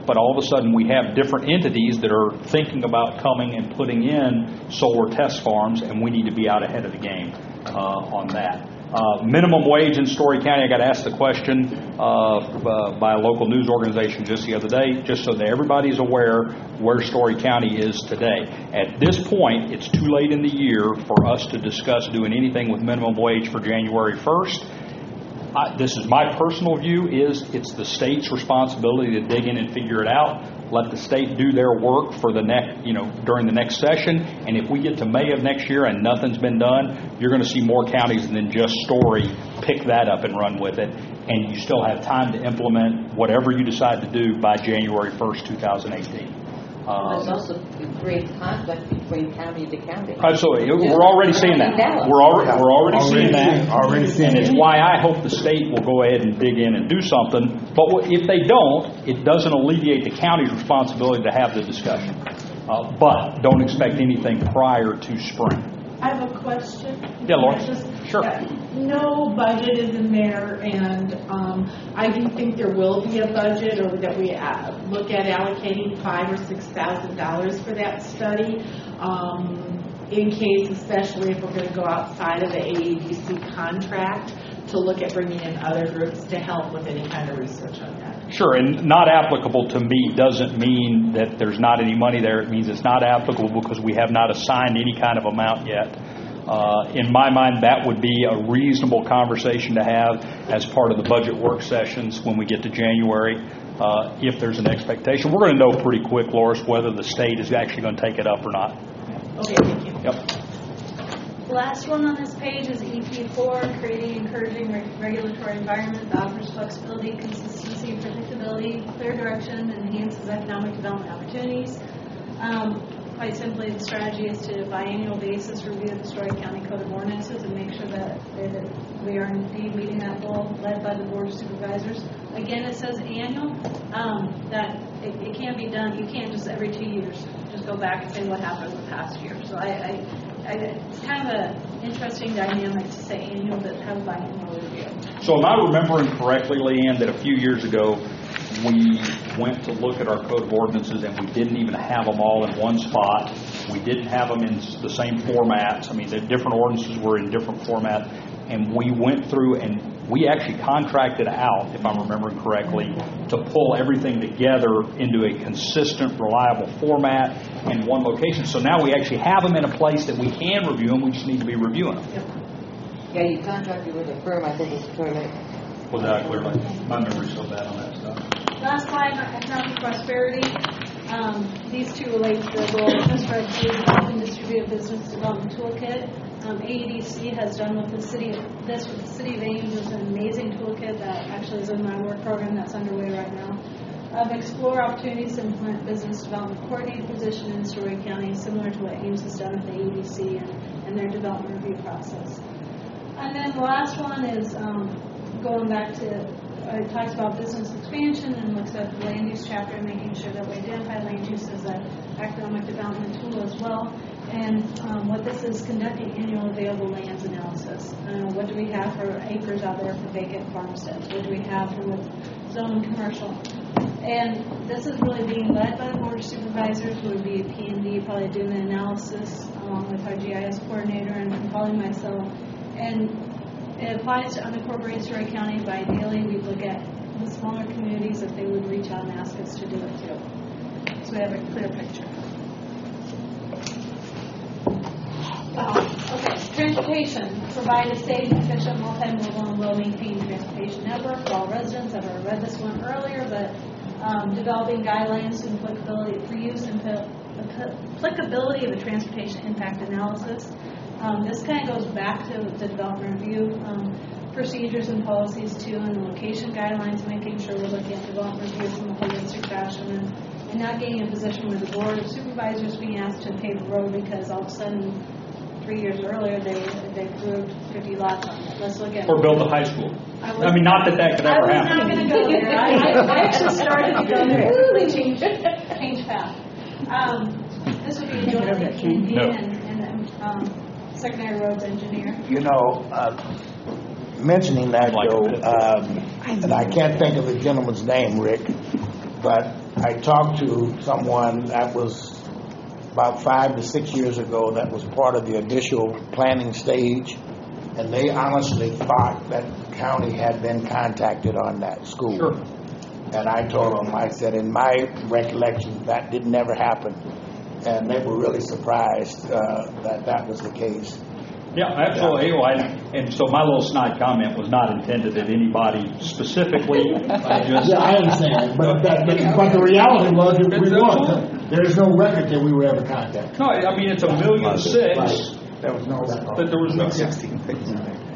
[SPEAKER 3] but all of a sudden we have different entities that are thinking about coming and putting in solar test farms, and we need to be out ahead of the game on that. Minimum wage in Story County, I got asked the question by a local news organization just the other day, just so that everybody's aware where Story County is today. At this point, it's too late in the year for us to discuss doing anything with minimum wage for January 1st. This is my personal view, is it's the state's responsibility to dig in and figure it out. Let the state do their work for the next, during the next session. And if we get to May of next year and nothing's been done, you're going to see more counties than just Story pick that up and run with it. And you still have time to implement whatever you decide to do by January 1st, 2018.
[SPEAKER 6] There's also great conflict between county to county.
[SPEAKER 3] Absolutely. We're already seeing that. We're already seeing that. And it's why I hope the state will go ahead and dig in and do something. But if they don't, it doesn't alleviate the county's responsibility to have the discussion. But don't expect anything prior to spring.
[SPEAKER 9] I have a question.
[SPEAKER 3] Yeah, Laura. Sure.
[SPEAKER 9] No budget is in there, and I do think there will be a budget, or that we look at allocating $5,000 or $6,000 for that study, in case, especially if we're going to go outside of the AEDC contract, to look at bringing in other groups to help with any kind of research on that.
[SPEAKER 3] Sure, and not applicable to me doesn't mean that there's not any money there. It means it's not applicable because we have not assigned any kind of amount yet. In my mind, that would be a reasonable conversation to have as part of the budget work sessions when we get to January, if there's an expectation. We're going to know pretty quick, Loris, whether the state is actually going to take it up or not.
[SPEAKER 9] Okay, thank you.
[SPEAKER 3] Yep.
[SPEAKER 10] The last one on this page is EP4, creating encouraging regulatory environment that offers flexibility, consistency, predictability, clear direction, and enhances economic development opportunities. Quite simply, the strategy is to, by annual basis, review the Story County Code of Ordinances and make sure that we are indeed meeting that goal, led by the Board of Supervisors. Again, it says annual, that it can't be done. You can't just every 2 years just go back and say what happened the past year. So it's kind of an interesting dynamic to say annual, but have a biannual review.
[SPEAKER 3] So am I remembering correctly, Leanne, that a few years ago we went to look at our code of ordinances and we didn't even have them all in one spot. We didn't have them in the same formats. I mean, the different ordinances were in different formats. And we went through and we actually contracted out, if I'm remembering correctly, to pull everything together into a consistent, reliable format in one location. So now we actually have them in a place that we can review them. We just need to be reviewing them.
[SPEAKER 6] Yeah, you contracted with a firm, I think it's Toilet.
[SPEAKER 3] Was that clearly? My memory's so bad on that stuff.
[SPEAKER 10] Last slide, economic prosperity. These two relate to the goal of developing distributed business development toolkit. AEDC has done with the city with the City of Ames. Is an amazing toolkit that actually is in my work program that's underway right now. Explore opportunities to implement business development coordinator position in Story County, similar to what Ames has done with the AEDC and their development review process. And then the last one is going back to, it talks about business expansion and looks at the land use chapter and making sure that we identify land use as an economic development tool as well. And what this is conducting annual available lands analysis. What do we have for acres out there for vacant farmsteads? What do we have for zone commercial? And this is really being led by the Board of Supervisors, who would be P&D probably doing the analysis along with our GIS coordinator and probably myself. And it applies to unincorporated Story County, but ideally we look at the smaller communities if they would reach out and ask us to do it too. So we have a clear picture. Okay, transportation. Provide a safe, efficient, multimodal, and well-maintained transportation network for all residents. I've already read this one earlier, but developing guidelines and applicability for use and applicability of a transportation impact analysis. This kind of goes back to the development review procedures and policies too, and the location guidelines, making sure we're looking at development review from a holistic fashion and not getting in a position where the Board of Supervisors being asked to pave the road because all of a sudden 3 years earlier they approved 50 lots on it. Let's look at
[SPEAKER 3] or build a high school. I mean, not that could ever happen.
[SPEAKER 10] I was not going to go there. I actually started to go there. Really change path. This would be a joint with P&D and Secondary Roads Engineer.
[SPEAKER 4] You know, mentioning that, Joe, and I can't think of the gentleman's name, Rick, but I talked to someone that was about 5 to 6 years ago that was part of the initial planning stage, and they honestly thought that the county had been contacted on that school.
[SPEAKER 3] Sure.
[SPEAKER 4] And I told them, I said, in my recollection, that did never happen. And they were really surprised that was the case.
[SPEAKER 3] Yeah, absolutely. And so my little snide comment was not intended at anybody specifically.
[SPEAKER 4] I understand. But the reality was we weren't. There's no record that we were ever contacted.
[SPEAKER 3] No, I mean, it's $1.6 million.
[SPEAKER 4] Right. There was no record.
[SPEAKER 3] But there was no
[SPEAKER 10] 16 things.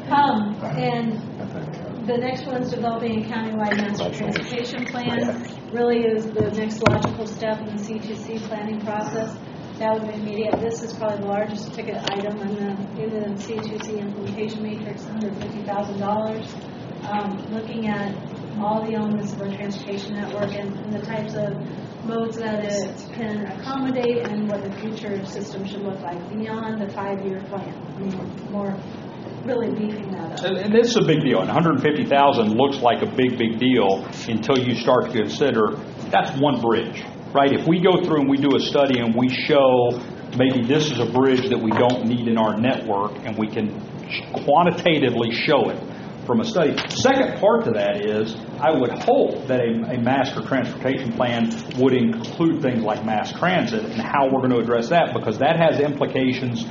[SPEAKER 10] And the next one's developing a countywide master transportation plan. Really is the next logical step in the C2C planning process. That would be immediate. This is probably the largest ticket item in the C2C implementation matrix, $150,000. Looking at all the elements of our transportation network and the types of modes that it can accommodate and what the future system should look like beyond the 5-year plan. I mean, more really beefing that up.
[SPEAKER 3] And this is a big deal. And $150,000 looks like a big deal until you start to consider that's one bridge. Right? If we go through and we do a study and we show maybe this is a bridge that we don't need in our network and we can quantitatively show it from a study. Second part to that is I would hope that a master transportation plan would include things like mass transit and how we're going to address that, because that has implications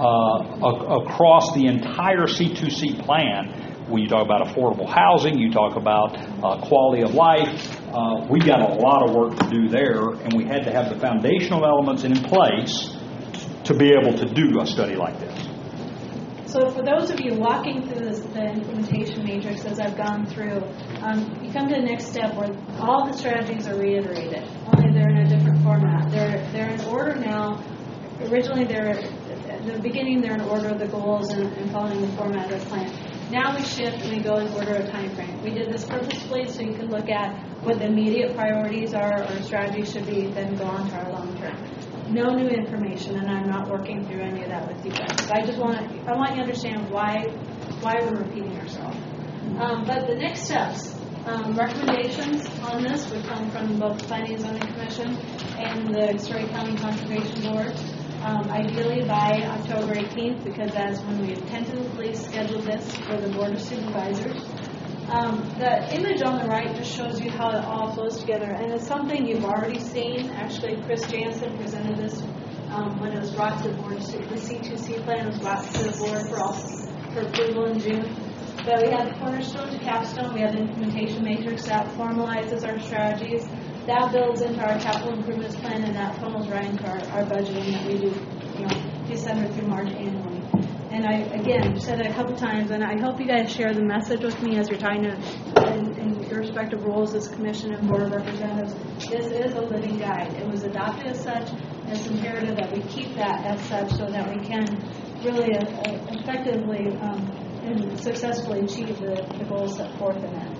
[SPEAKER 3] across the entire C2C plan. When you talk about affordable housing, you talk about quality of life, we got a lot of work to do there, and we had to have the foundational elements in place to be able to do a study like this.
[SPEAKER 10] So for those of you walking through the implementation matrix as I've gone through, you come to the next step where all the strategies are reiterated, only they're in a different format. They're in order now. Originally, at the beginning, they're in order of the goals and following the format of the plan. Now we shift and we go in order of time frame. We did this purposefully so you can look at what the immediate priorities are or strategies should be, then go on to our long term. No new information, and I'm not working through any of that with you guys. I want you to understand why we're repeating ourselves. But the next steps, recommendations on this would come from both the Planning and Zoning Commission and the Story County Conservation Board. Ideally by October 18th, because that's when we tentatively scheduled this for the Board of Supervisors. The image on the right just shows you how it all flows together, and it's something you've already seen. Actually, Chris Jansen presented this when it was brought to the board. The C2C plan was brought to the board for approval in June. But we have the cornerstone to capstone. We have the implementation matrix that formalizes our strategies. That builds into our capital improvements plan, and that funnels right into our budgeting that we do, December through March annually. And I, again, said it a couple times, and I hope you guys share the message with me as you're trying to, in your respective roles as Commission and Board of Representatives. This is a living guide. It was adopted as such, and it's imperative that we keep that as such so that we can really effectively and successfully achieve the goals set forth in that.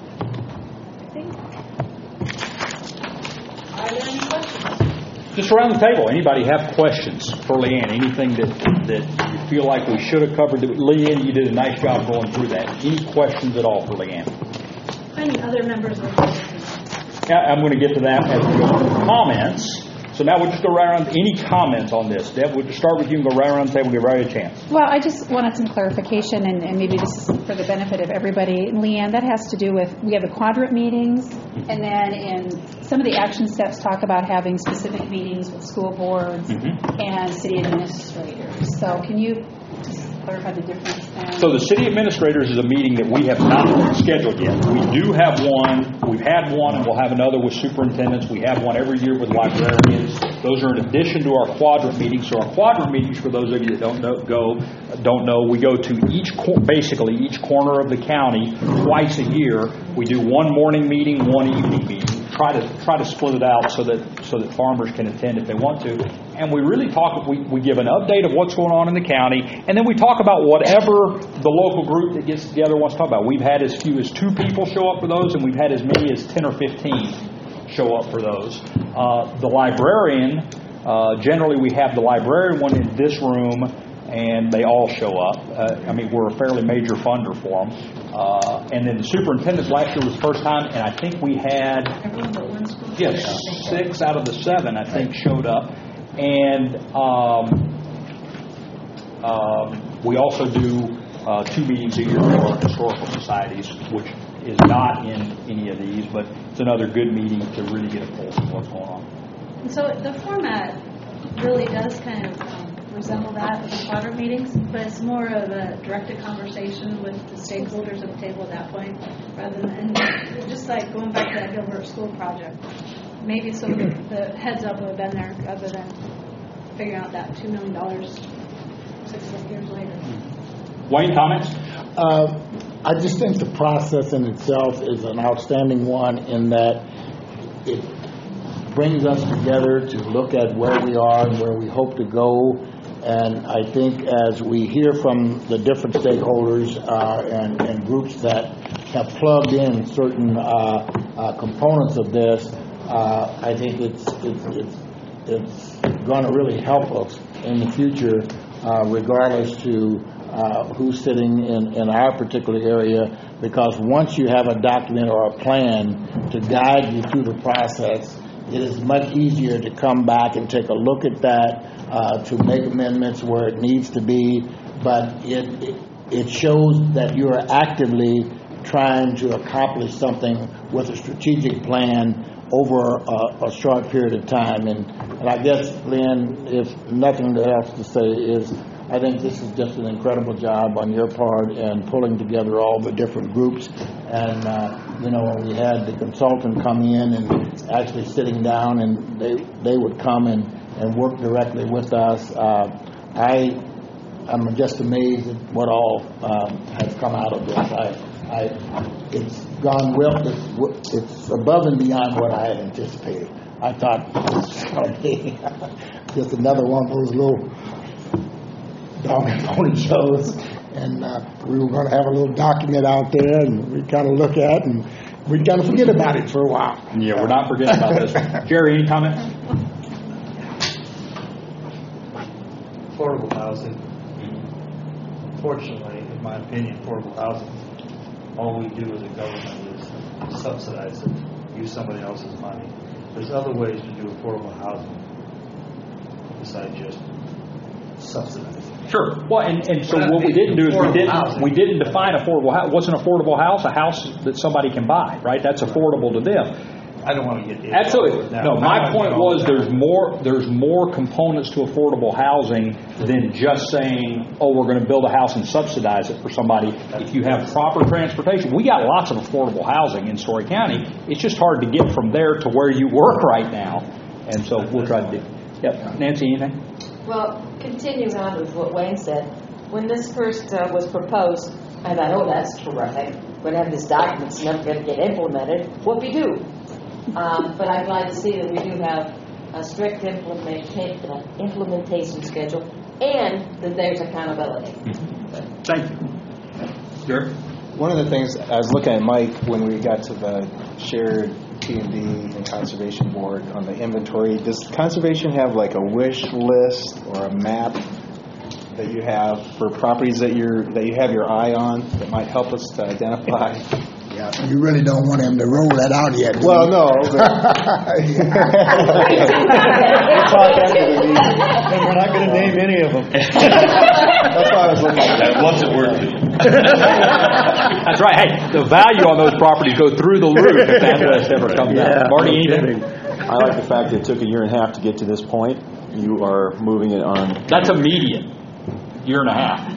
[SPEAKER 10] Are there any questions?
[SPEAKER 3] Just around the table, anybody have questions for Leanne? Anything that you feel like we should have covered? Leanne, you did a nice job going through that. Any questions at all for Leanne?
[SPEAKER 10] Any other members of the board?
[SPEAKER 3] Yeah, I'm going to get to that as we go through comments. So now we'll just go right around. Any comments on this? Deb, we'll just start with you and go right around the table and give everybody a chance.
[SPEAKER 15] Well, I just wanted some clarification, and maybe this is for the benefit of everybody. Leanne, that has to do with, we have the quadrant meetings, and then in some of the action steps talk about having specific meetings with school boards and city administrators. So can you just clarify the difference there?
[SPEAKER 3] So the city administrators is a meeting that we have not scheduled yet. We do have one. We've had one, and we'll have another with superintendents. We have one every year with librarians. Those are in addition to our quadrant meetings. So our quadrant meetings, for those of you that don't know, we go to basically each corner of the county twice a year. We do one morning meeting, one evening meeting. Try to split it out so that farmers can attend if they want to. And we really talk. We give an update of what's going on in the county, and then we talk about whatever the local group that gets together wants to talk about. We've had as few as 2 people show up for those, and we've had as many as 10 or 15 show up for those. The librarian, generally we have the librarian one in this room, and they all show up. We're a fairly major funder for them. And then the superintendents last year was the first time, and I think we had...
[SPEAKER 10] Everyone but one school
[SPEAKER 3] Yes, 6 out of the 7, I think, showed up. And we also do 2 meetings a year for our historical societies, which is not in any of these, but it's another good meeting to really get a pulse of what's going on.
[SPEAKER 10] So the format really does kind of resemble that of the water meetings, but it's more of a directed conversation with the stakeholders at the table at that point, rather than just like going back to that Gilbert School project. Maybe some of the heads up would have been there rather than figuring out that $2 million 6 years later.
[SPEAKER 3] Wayne, comments?
[SPEAKER 4] I just think the process in itself is an outstanding one in that it brings us together to look at where we are and where we hope to go. And I think as we hear from the different stakeholders and groups that have plugged in certain components of this, I think it's going to really help us in the future, regardless to who's sitting in our particular area, because once you have a document or a plan to guide you through the process, it is much easier to come back and take a look at that, to make amendments where it needs to be, but it shows that you are actively trying to accomplish something with a strategic plan over a short period of time. And I guess, Lynn, if nothing else to say is, I think this is just an incredible job on your part in pulling together all the different groups. And, when we had the consultant come in and actually sitting down and they would come and work directly with us, I'm just amazed at what all has come out of this. It's gone well. It's above and beyond what I had anticipated. I thought it was going to be just another one of those little dog and pony shows, and we were going to have a little document out there, and we'd kind of look at, and we'd kind of forget about it for a while.
[SPEAKER 3] Yeah, we're not forgetting about this. Jerry, any comment?
[SPEAKER 14] Affordable housing. Unfortunately, in my opinion, affordable housing, all we do as a government is subsidize it, use somebody else's money. There's other ways to do affordable housing besides just subsidize it.
[SPEAKER 3] Sure. Well, and so what we didn't do is we didn't define affordable house. What's an affordable house? A house that somebody can buy, right? That's affordable to them.
[SPEAKER 14] I don't want to get into
[SPEAKER 3] absolutely. No, my point was there's more components to affordable housing than just saying, oh, we're going to build a house and subsidize it for somebody. If you have proper transportation, we got lots of affordable housing in Story County. It's just hard to get from there to where you work right now, and so we'll try to do. Yep, Nancy, anything?
[SPEAKER 6] Well, continuing on with what Wayne said, when this first was proposed, and I know that's terrific, we're going to have this document, it's never going to get implemented. What we do? But I'm glad to see that we do have a strict implementation schedule and that there's accountability.
[SPEAKER 3] Thank you. Sure.
[SPEAKER 13] One of the things, I was looking at Mike when we got to the shared T&D and Conservation Board on the inventory. Does Conservation have like a wish list or a map that you have for properties that you have your eye on that might help us to identify?
[SPEAKER 4] Yeah, you really don't want him to roll that out yet.
[SPEAKER 13] Well, no.
[SPEAKER 14] We're not going to name any of them.
[SPEAKER 13] That's why I was looking at that.
[SPEAKER 5] What's it worth to you?
[SPEAKER 3] That's right. Hey, the value on those properties go through the roof if that list ever comes out. Marty, anything?
[SPEAKER 1] I like the fact that it took a year and a half to get to this point. You are moving it on.
[SPEAKER 3] That's immediate. Year and a half.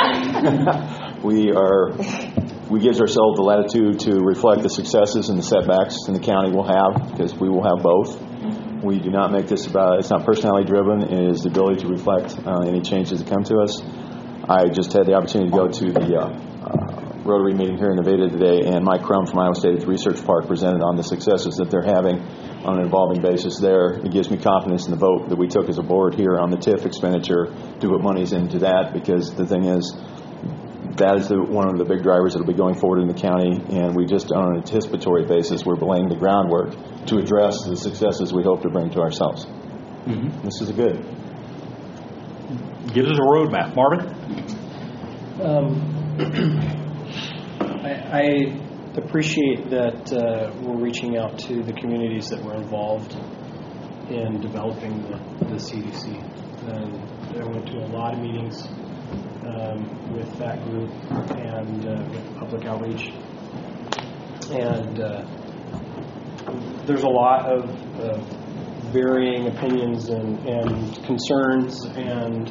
[SPEAKER 1] We give ourselves the latitude to reflect the successes and the setbacks in the county will have, because we will have both. We do not make this about, it's not personality driven, it is the ability to reflect any changes that come to us. I just had the opportunity to go to the Rotary meeting here in Nevada today, and Mike Crum from Iowa State Research Park presented on the successes that they're having on an evolving basis there. It gives me confidence in the vote that we took as a board here on the TIF expenditure to put monies into that, because the thing is, that is one of the big drivers that will be going forward in the county, and we just, on an anticipatory basis, we're laying the groundwork to address the successes we hope to bring to ourselves. Mm-hmm. This is good.
[SPEAKER 3] Gives us a roadmap. Marvin?
[SPEAKER 7] appreciate that we're reaching out to the communities that were involved in developing the CDC. And I went to a lot of meetings with that group and with public outreach. And there's a lot of varying opinions and concerns, and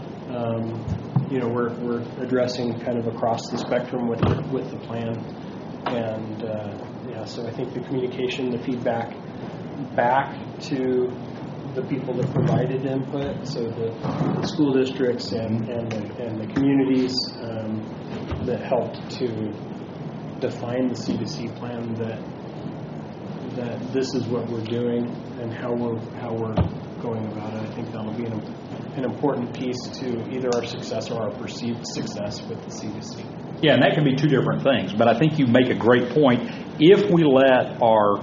[SPEAKER 7] we're addressing kind of across the spectrum with the plan. And so I think the communication, the feedback back to the people that provided input, so the school districts and the communities that helped to define the C2C plan, that this is what we're doing and how we're going about it. I think that'll be an important piece to either our success or our perceived success with the C2C.
[SPEAKER 3] Yeah, and that can be two different things, but I think you make a great point. If we let our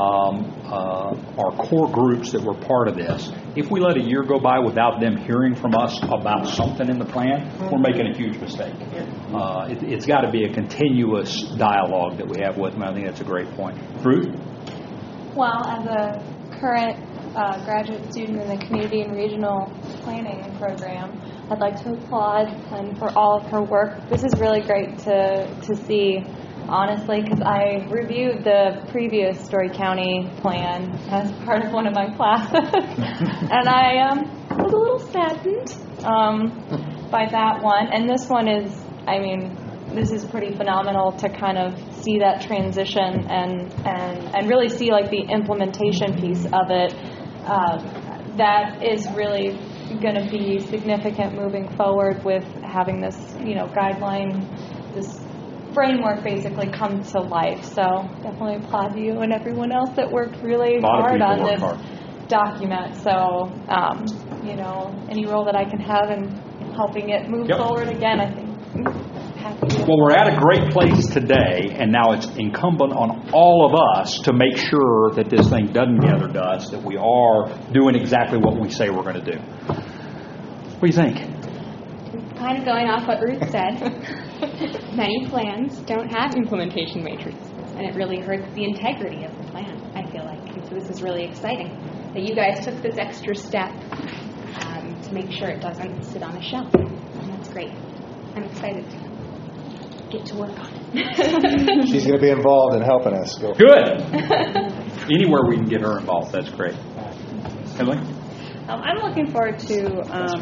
[SPEAKER 3] core groups that were part of this, if we let a year go by without them hearing from us about something in the plan, we're making a huge mistake. It's got to be a continuous dialogue that we have with them. I think that's a great point. Ruth?
[SPEAKER 8] Well, as a current graduate student in the Community and Regional Planning Program, I'd like to applaud Ken for all of her work. This is really great to see, honestly, because I reviewed the previous Story County plan as part of one of my classes, and I was a little saddened by that one. And this one is, this is pretty phenomenal to kind of see that transition and really see like the implementation piece of it. That is really going to be significant moving forward with having this, guideline, this framework basically come to life. So definitely applaud you and everyone else that worked really hard on this document. So, any role that I can have in helping it move forward again, I think.
[SPEAKER 3] Well, we're at a great place today, and now it's incumbent on all of us to make sure that this thing doesn't gather dust, that we are doing exactly what we say we're going to do. What do you think?
[SPEAKER 8] Kind of going off what Ruth said, many plans don't have implementation matrices, and it really hurts the integrity of the plan, I feel like. And so this is really exciting that you guys took this extra step to make sure it doesn't sit on a shelf. And that's great. I'm excited to get to work on it.
[SPEAKER 13] She's going to be involved in helping us.
[SPEAKER 3] Good. Anywhere we can get her involved, that's great. Emily?
[SPEAKER 17] I'm looking forward to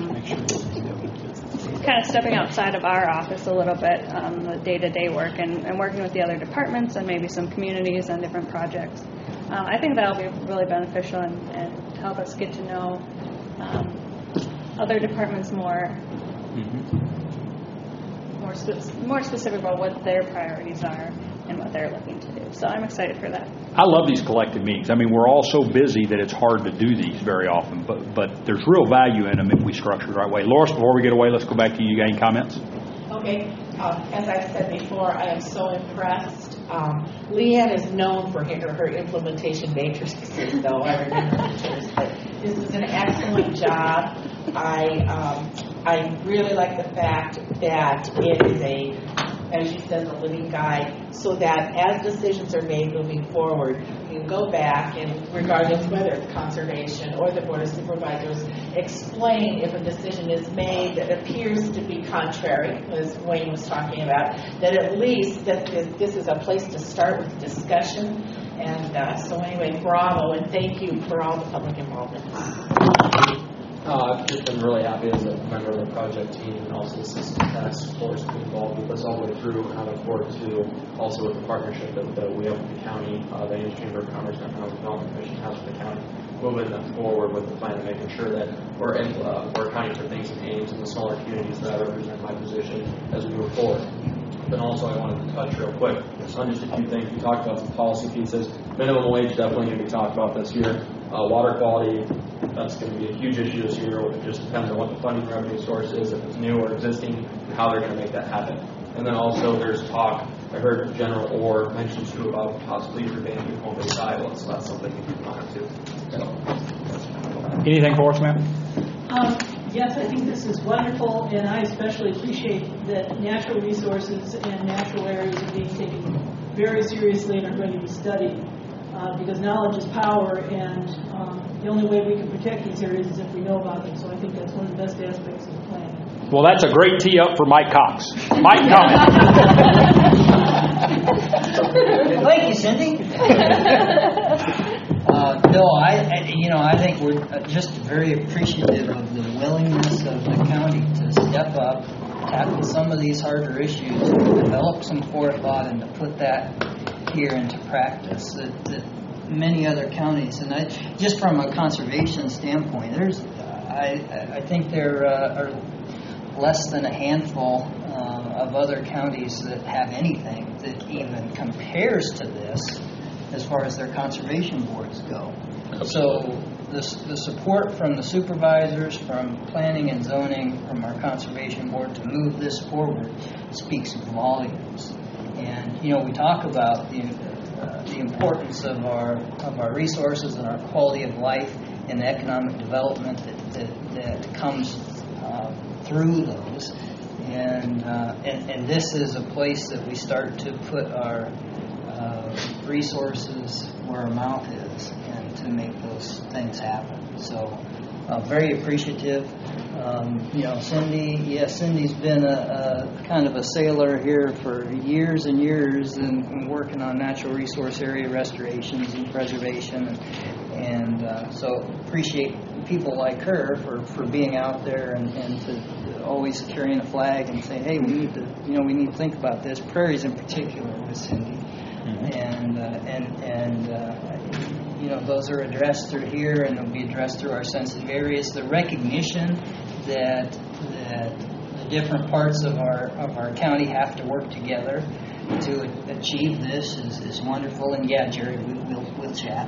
[SPEAKER 17] kind of stepping outside of our office a little bit, the day-to-day work, and working with the other departments and maybe some communities on different projects. I think that'll be really beneficial and help us get to know other departments more specific about what their priorities are and what they're looking to do. So I'm excited for that.
[SPEAKER 3] I love these collective meetings. We're all so busy that it's hard to do these very often, but there's real value in them if we structure the right way. Loris, before we get away, let's go back to you. You got any comments?
[SPEAKER 9] Okay. As I've said before, I am so impressed. Leanne is known for her implementation matrices, though I remember pictures, but this is an excellent job. I really like the fact that it is as she says, a living guide, so that as decisions are made moving forward, you can go back and, regardless whether it's conservation or the Board of Supervisors, explain if a decision is made that appears to be contrary, as Wayne was talking about, that at least that this is a place to start with discussion. And so anyway, bravo, and thank you for all the public involvement.
[SPEAKER 18] I've just been really happy as a member of the project team and also the system task force to be involved with us all the way through, and I look forward to also with the partnership that we have with the county, the Ames Chamber of Commerce and Economic Development Commission has with the county, moving them forward with the plan and making sure that we're accounting for things in Ames and the smaller communities that I represent in my position as we move forward. Then also I wanted to touch real quick on just a few things. We talked about some policy pieces. Minimum wage definitely going to be talked about this year. Water quality, that's going to be a huge issue this year. It just depends on what the funding revenue source is, if it's new or existing, and how they're going to make that happen. And then also there's talk, I heard General Orr mention too about possibly revamping home-based Iowa, so that's something to keep in mind too. So,
[SPEAKER 3] anything for us, ma'am?
[SPEAKER 10] Yes, I think this is wonderful, and I especially appreciate that natural resources and natural areas are being taken very seriously and are going to be studied, because knowledge is power, and the only way we can protect these areas is if we know about them. So I think that's one of the best aspects of the plan.
[SPEAKER 3] Well, that's a great tee up for Mike Cox. Mike, comment.
[SPEAKER 16] Thank you, Cindy. Bill, I think we're just very appreciative of the willingness of the county to step up, tackle some of these harder issues, develop some forethought, and to put that here into practice. That many other counties, and just from a conservation standpoint, I think there are less than a handful of other counties that have anything that even compares to this as far as their conservation boards go. So the support from the supervisors, from planning and zoning, from our conservation board to move this forward speaks volumes. And we talk about the importance of our resources and our quality of life and the economic development that comes through those. And this is a place that we start to put our resources where our mouth is, and to make those things happen. So very appreciative. Cindy's been a kind of a sailor here for years and years, and working on natural resource area restorations and preservation, and so appreciate people like her for being out there and to always carrying a flag and saying, hey, we need to think about this. Prairies in particular with Cindy. And those are addressed through here, and they'll be addressed through our sensitive areas. The recognition that the different parts of our county have to work together to achieve this is wonderful. And yeah, Jerry, we'll chat.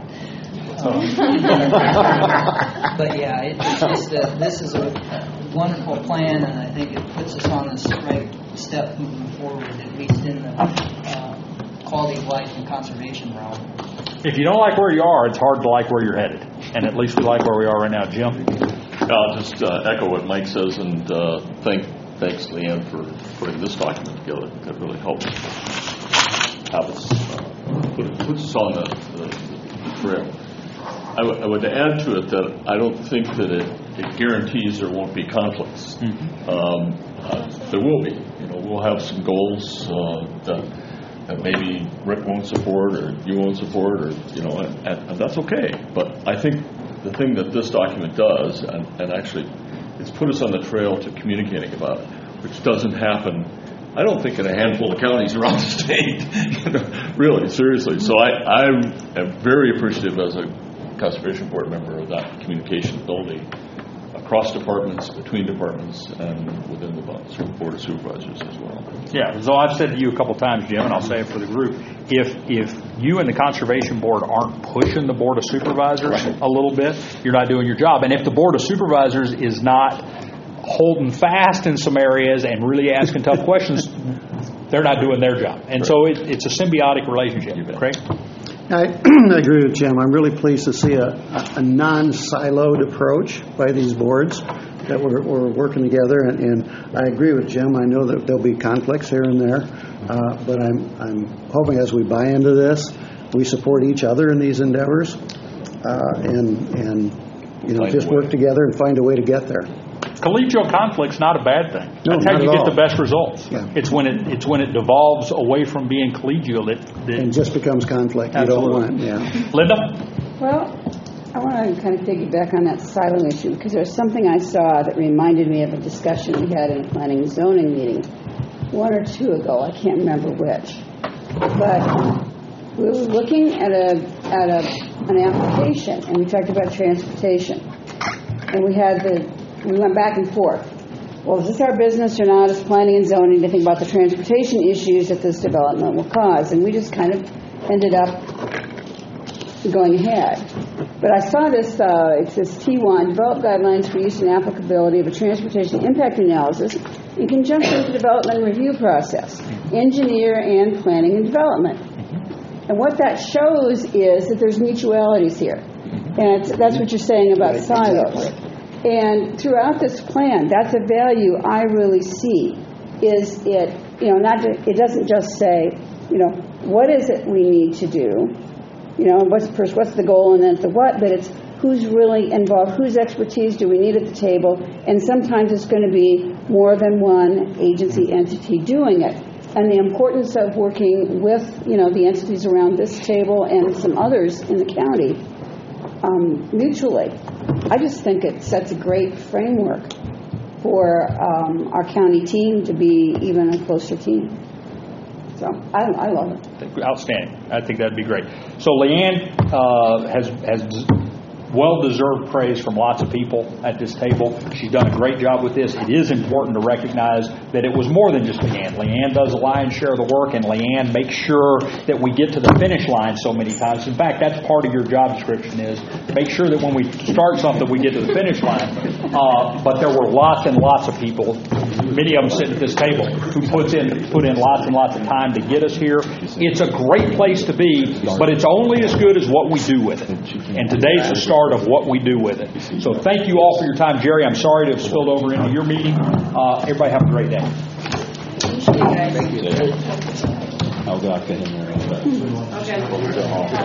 [SPEAKER 16] But yeah, it's just this is a wonderful plan, and I think it puts us on this right step moving forward, at least in the quality of life and conservation realm.
[SPEAKER 3] If you don't like where you are, it's hard to like where you're headed. And at least we like where we are right now. Jim?
[SPEAKER 5] I'll just echo what Mike says, and thanks, Leanne, for putting this document together. That really helps puts us on the trail. I would add to it that I don't think that it guarantees there won't be conflicts. There will be. We'll have some goals that maybe Rick won't support, or you won't support, or and that's okay. But I think the thing that this document does, and actually, it's put us on the trail to communicating about it, which doesn't happen, I don't think, in a handful of counties around the state. Really, seriously. So I am very appreciative as a Conservation Board member of that communication ability across departments, between departments, and within the Board of Supervisors as well.
[SPEAKER 3] Yeah, so I've said to you a couple times, Jim, and I'll say it for the group, if you and the Conservation Board aren't pushing the Board of Supervisors a little bit, you're not doing your job. And if the Board of Supervisors is not holding fast in some areas and really asking tough questions, they're not doing their job. And so it's a symbiotic relationship. Craig?
[SPEAKER 19] I agree with Jim. I'm really pleased to see a non-siloed approach by these boards, that we're working together. And I agree with Jim. I know that there'll be conflicts here and there, but I'm hoping as we buy into this, we support each other in these endeavors, and just work together and find a way to get there.
[SPEAKER 3] Collegial conflict's not a bad thing.
[SPEAKER 19] No,
[SPEAKER 3] that's how you get
[SPEAKER 19] all.
[SPEAKER 3] the best results.
[SPEAKER 19] Yeah.
[SPEAKER 3] It's when it devolves away from being collegial that
[SPEAKER 19] and just becomes conflict.
[SPEAKER 3] Absolutely.
[SPEAKER 19] You don't want,
[SPEAKER 3] Linda?
[SPEAKER 12] Well, I want to kind of piggyback on that silo issue, because there's something I saw that reminded me of a discussion we had in a planning and zoning meeting 1 or 2 ago. I can't remember which, but we were looking at an application, and we talked about transportation, and we went back and forth. Well, is this our business or not as planning and zoning to think about the transportation issues that this development will cause? And we just kind of ended up going ahead. But I saw this, it says T1, develop guidelines for use and applicability of a transportation impact analysis in conjunction with the development and review process, engineer and planning and development. And what that shows is that there's mutualities here. And that's what you're saying about silos. And throughout this plan, that's a value I really see. Is it, it doesn't just say, what is it we need to do? What's the goal and then the what, but it's who's really involved, whose expertise do we need at the table, and sometimes it's going to be more than one agency entity doing it. And the importance of working with, the entities around this table and some others in the county mutually. I just think it sets a great framework for our county team to be even a closer team. So I love it.
[SPEAKER 3] Outstanding. I think that'd be great. So Leanne has well-deserved praise from lots of people at this table. She's done a great job with this. It is important to recognize that it was more than just Leanne. Leanne does a lion's share of the work, and Leanne makes sure that we get to the finish line so many times. In fact, that's part of your job description, is make sure that when we start something, we get to the finish line. But there were lots and lots of people, many of them sitting at this table, who put in lots and lots of time to get us here. It's a great place to be, but it's only as good as what we do with it. And today's the start of what we do with it. So thank you all for your time. Jerry, I'm sorry to have spilled over into your meeting. Everybody have a great day.
[SPEAKER 1] I'll go after him.
[SPEAKER 9] Okay.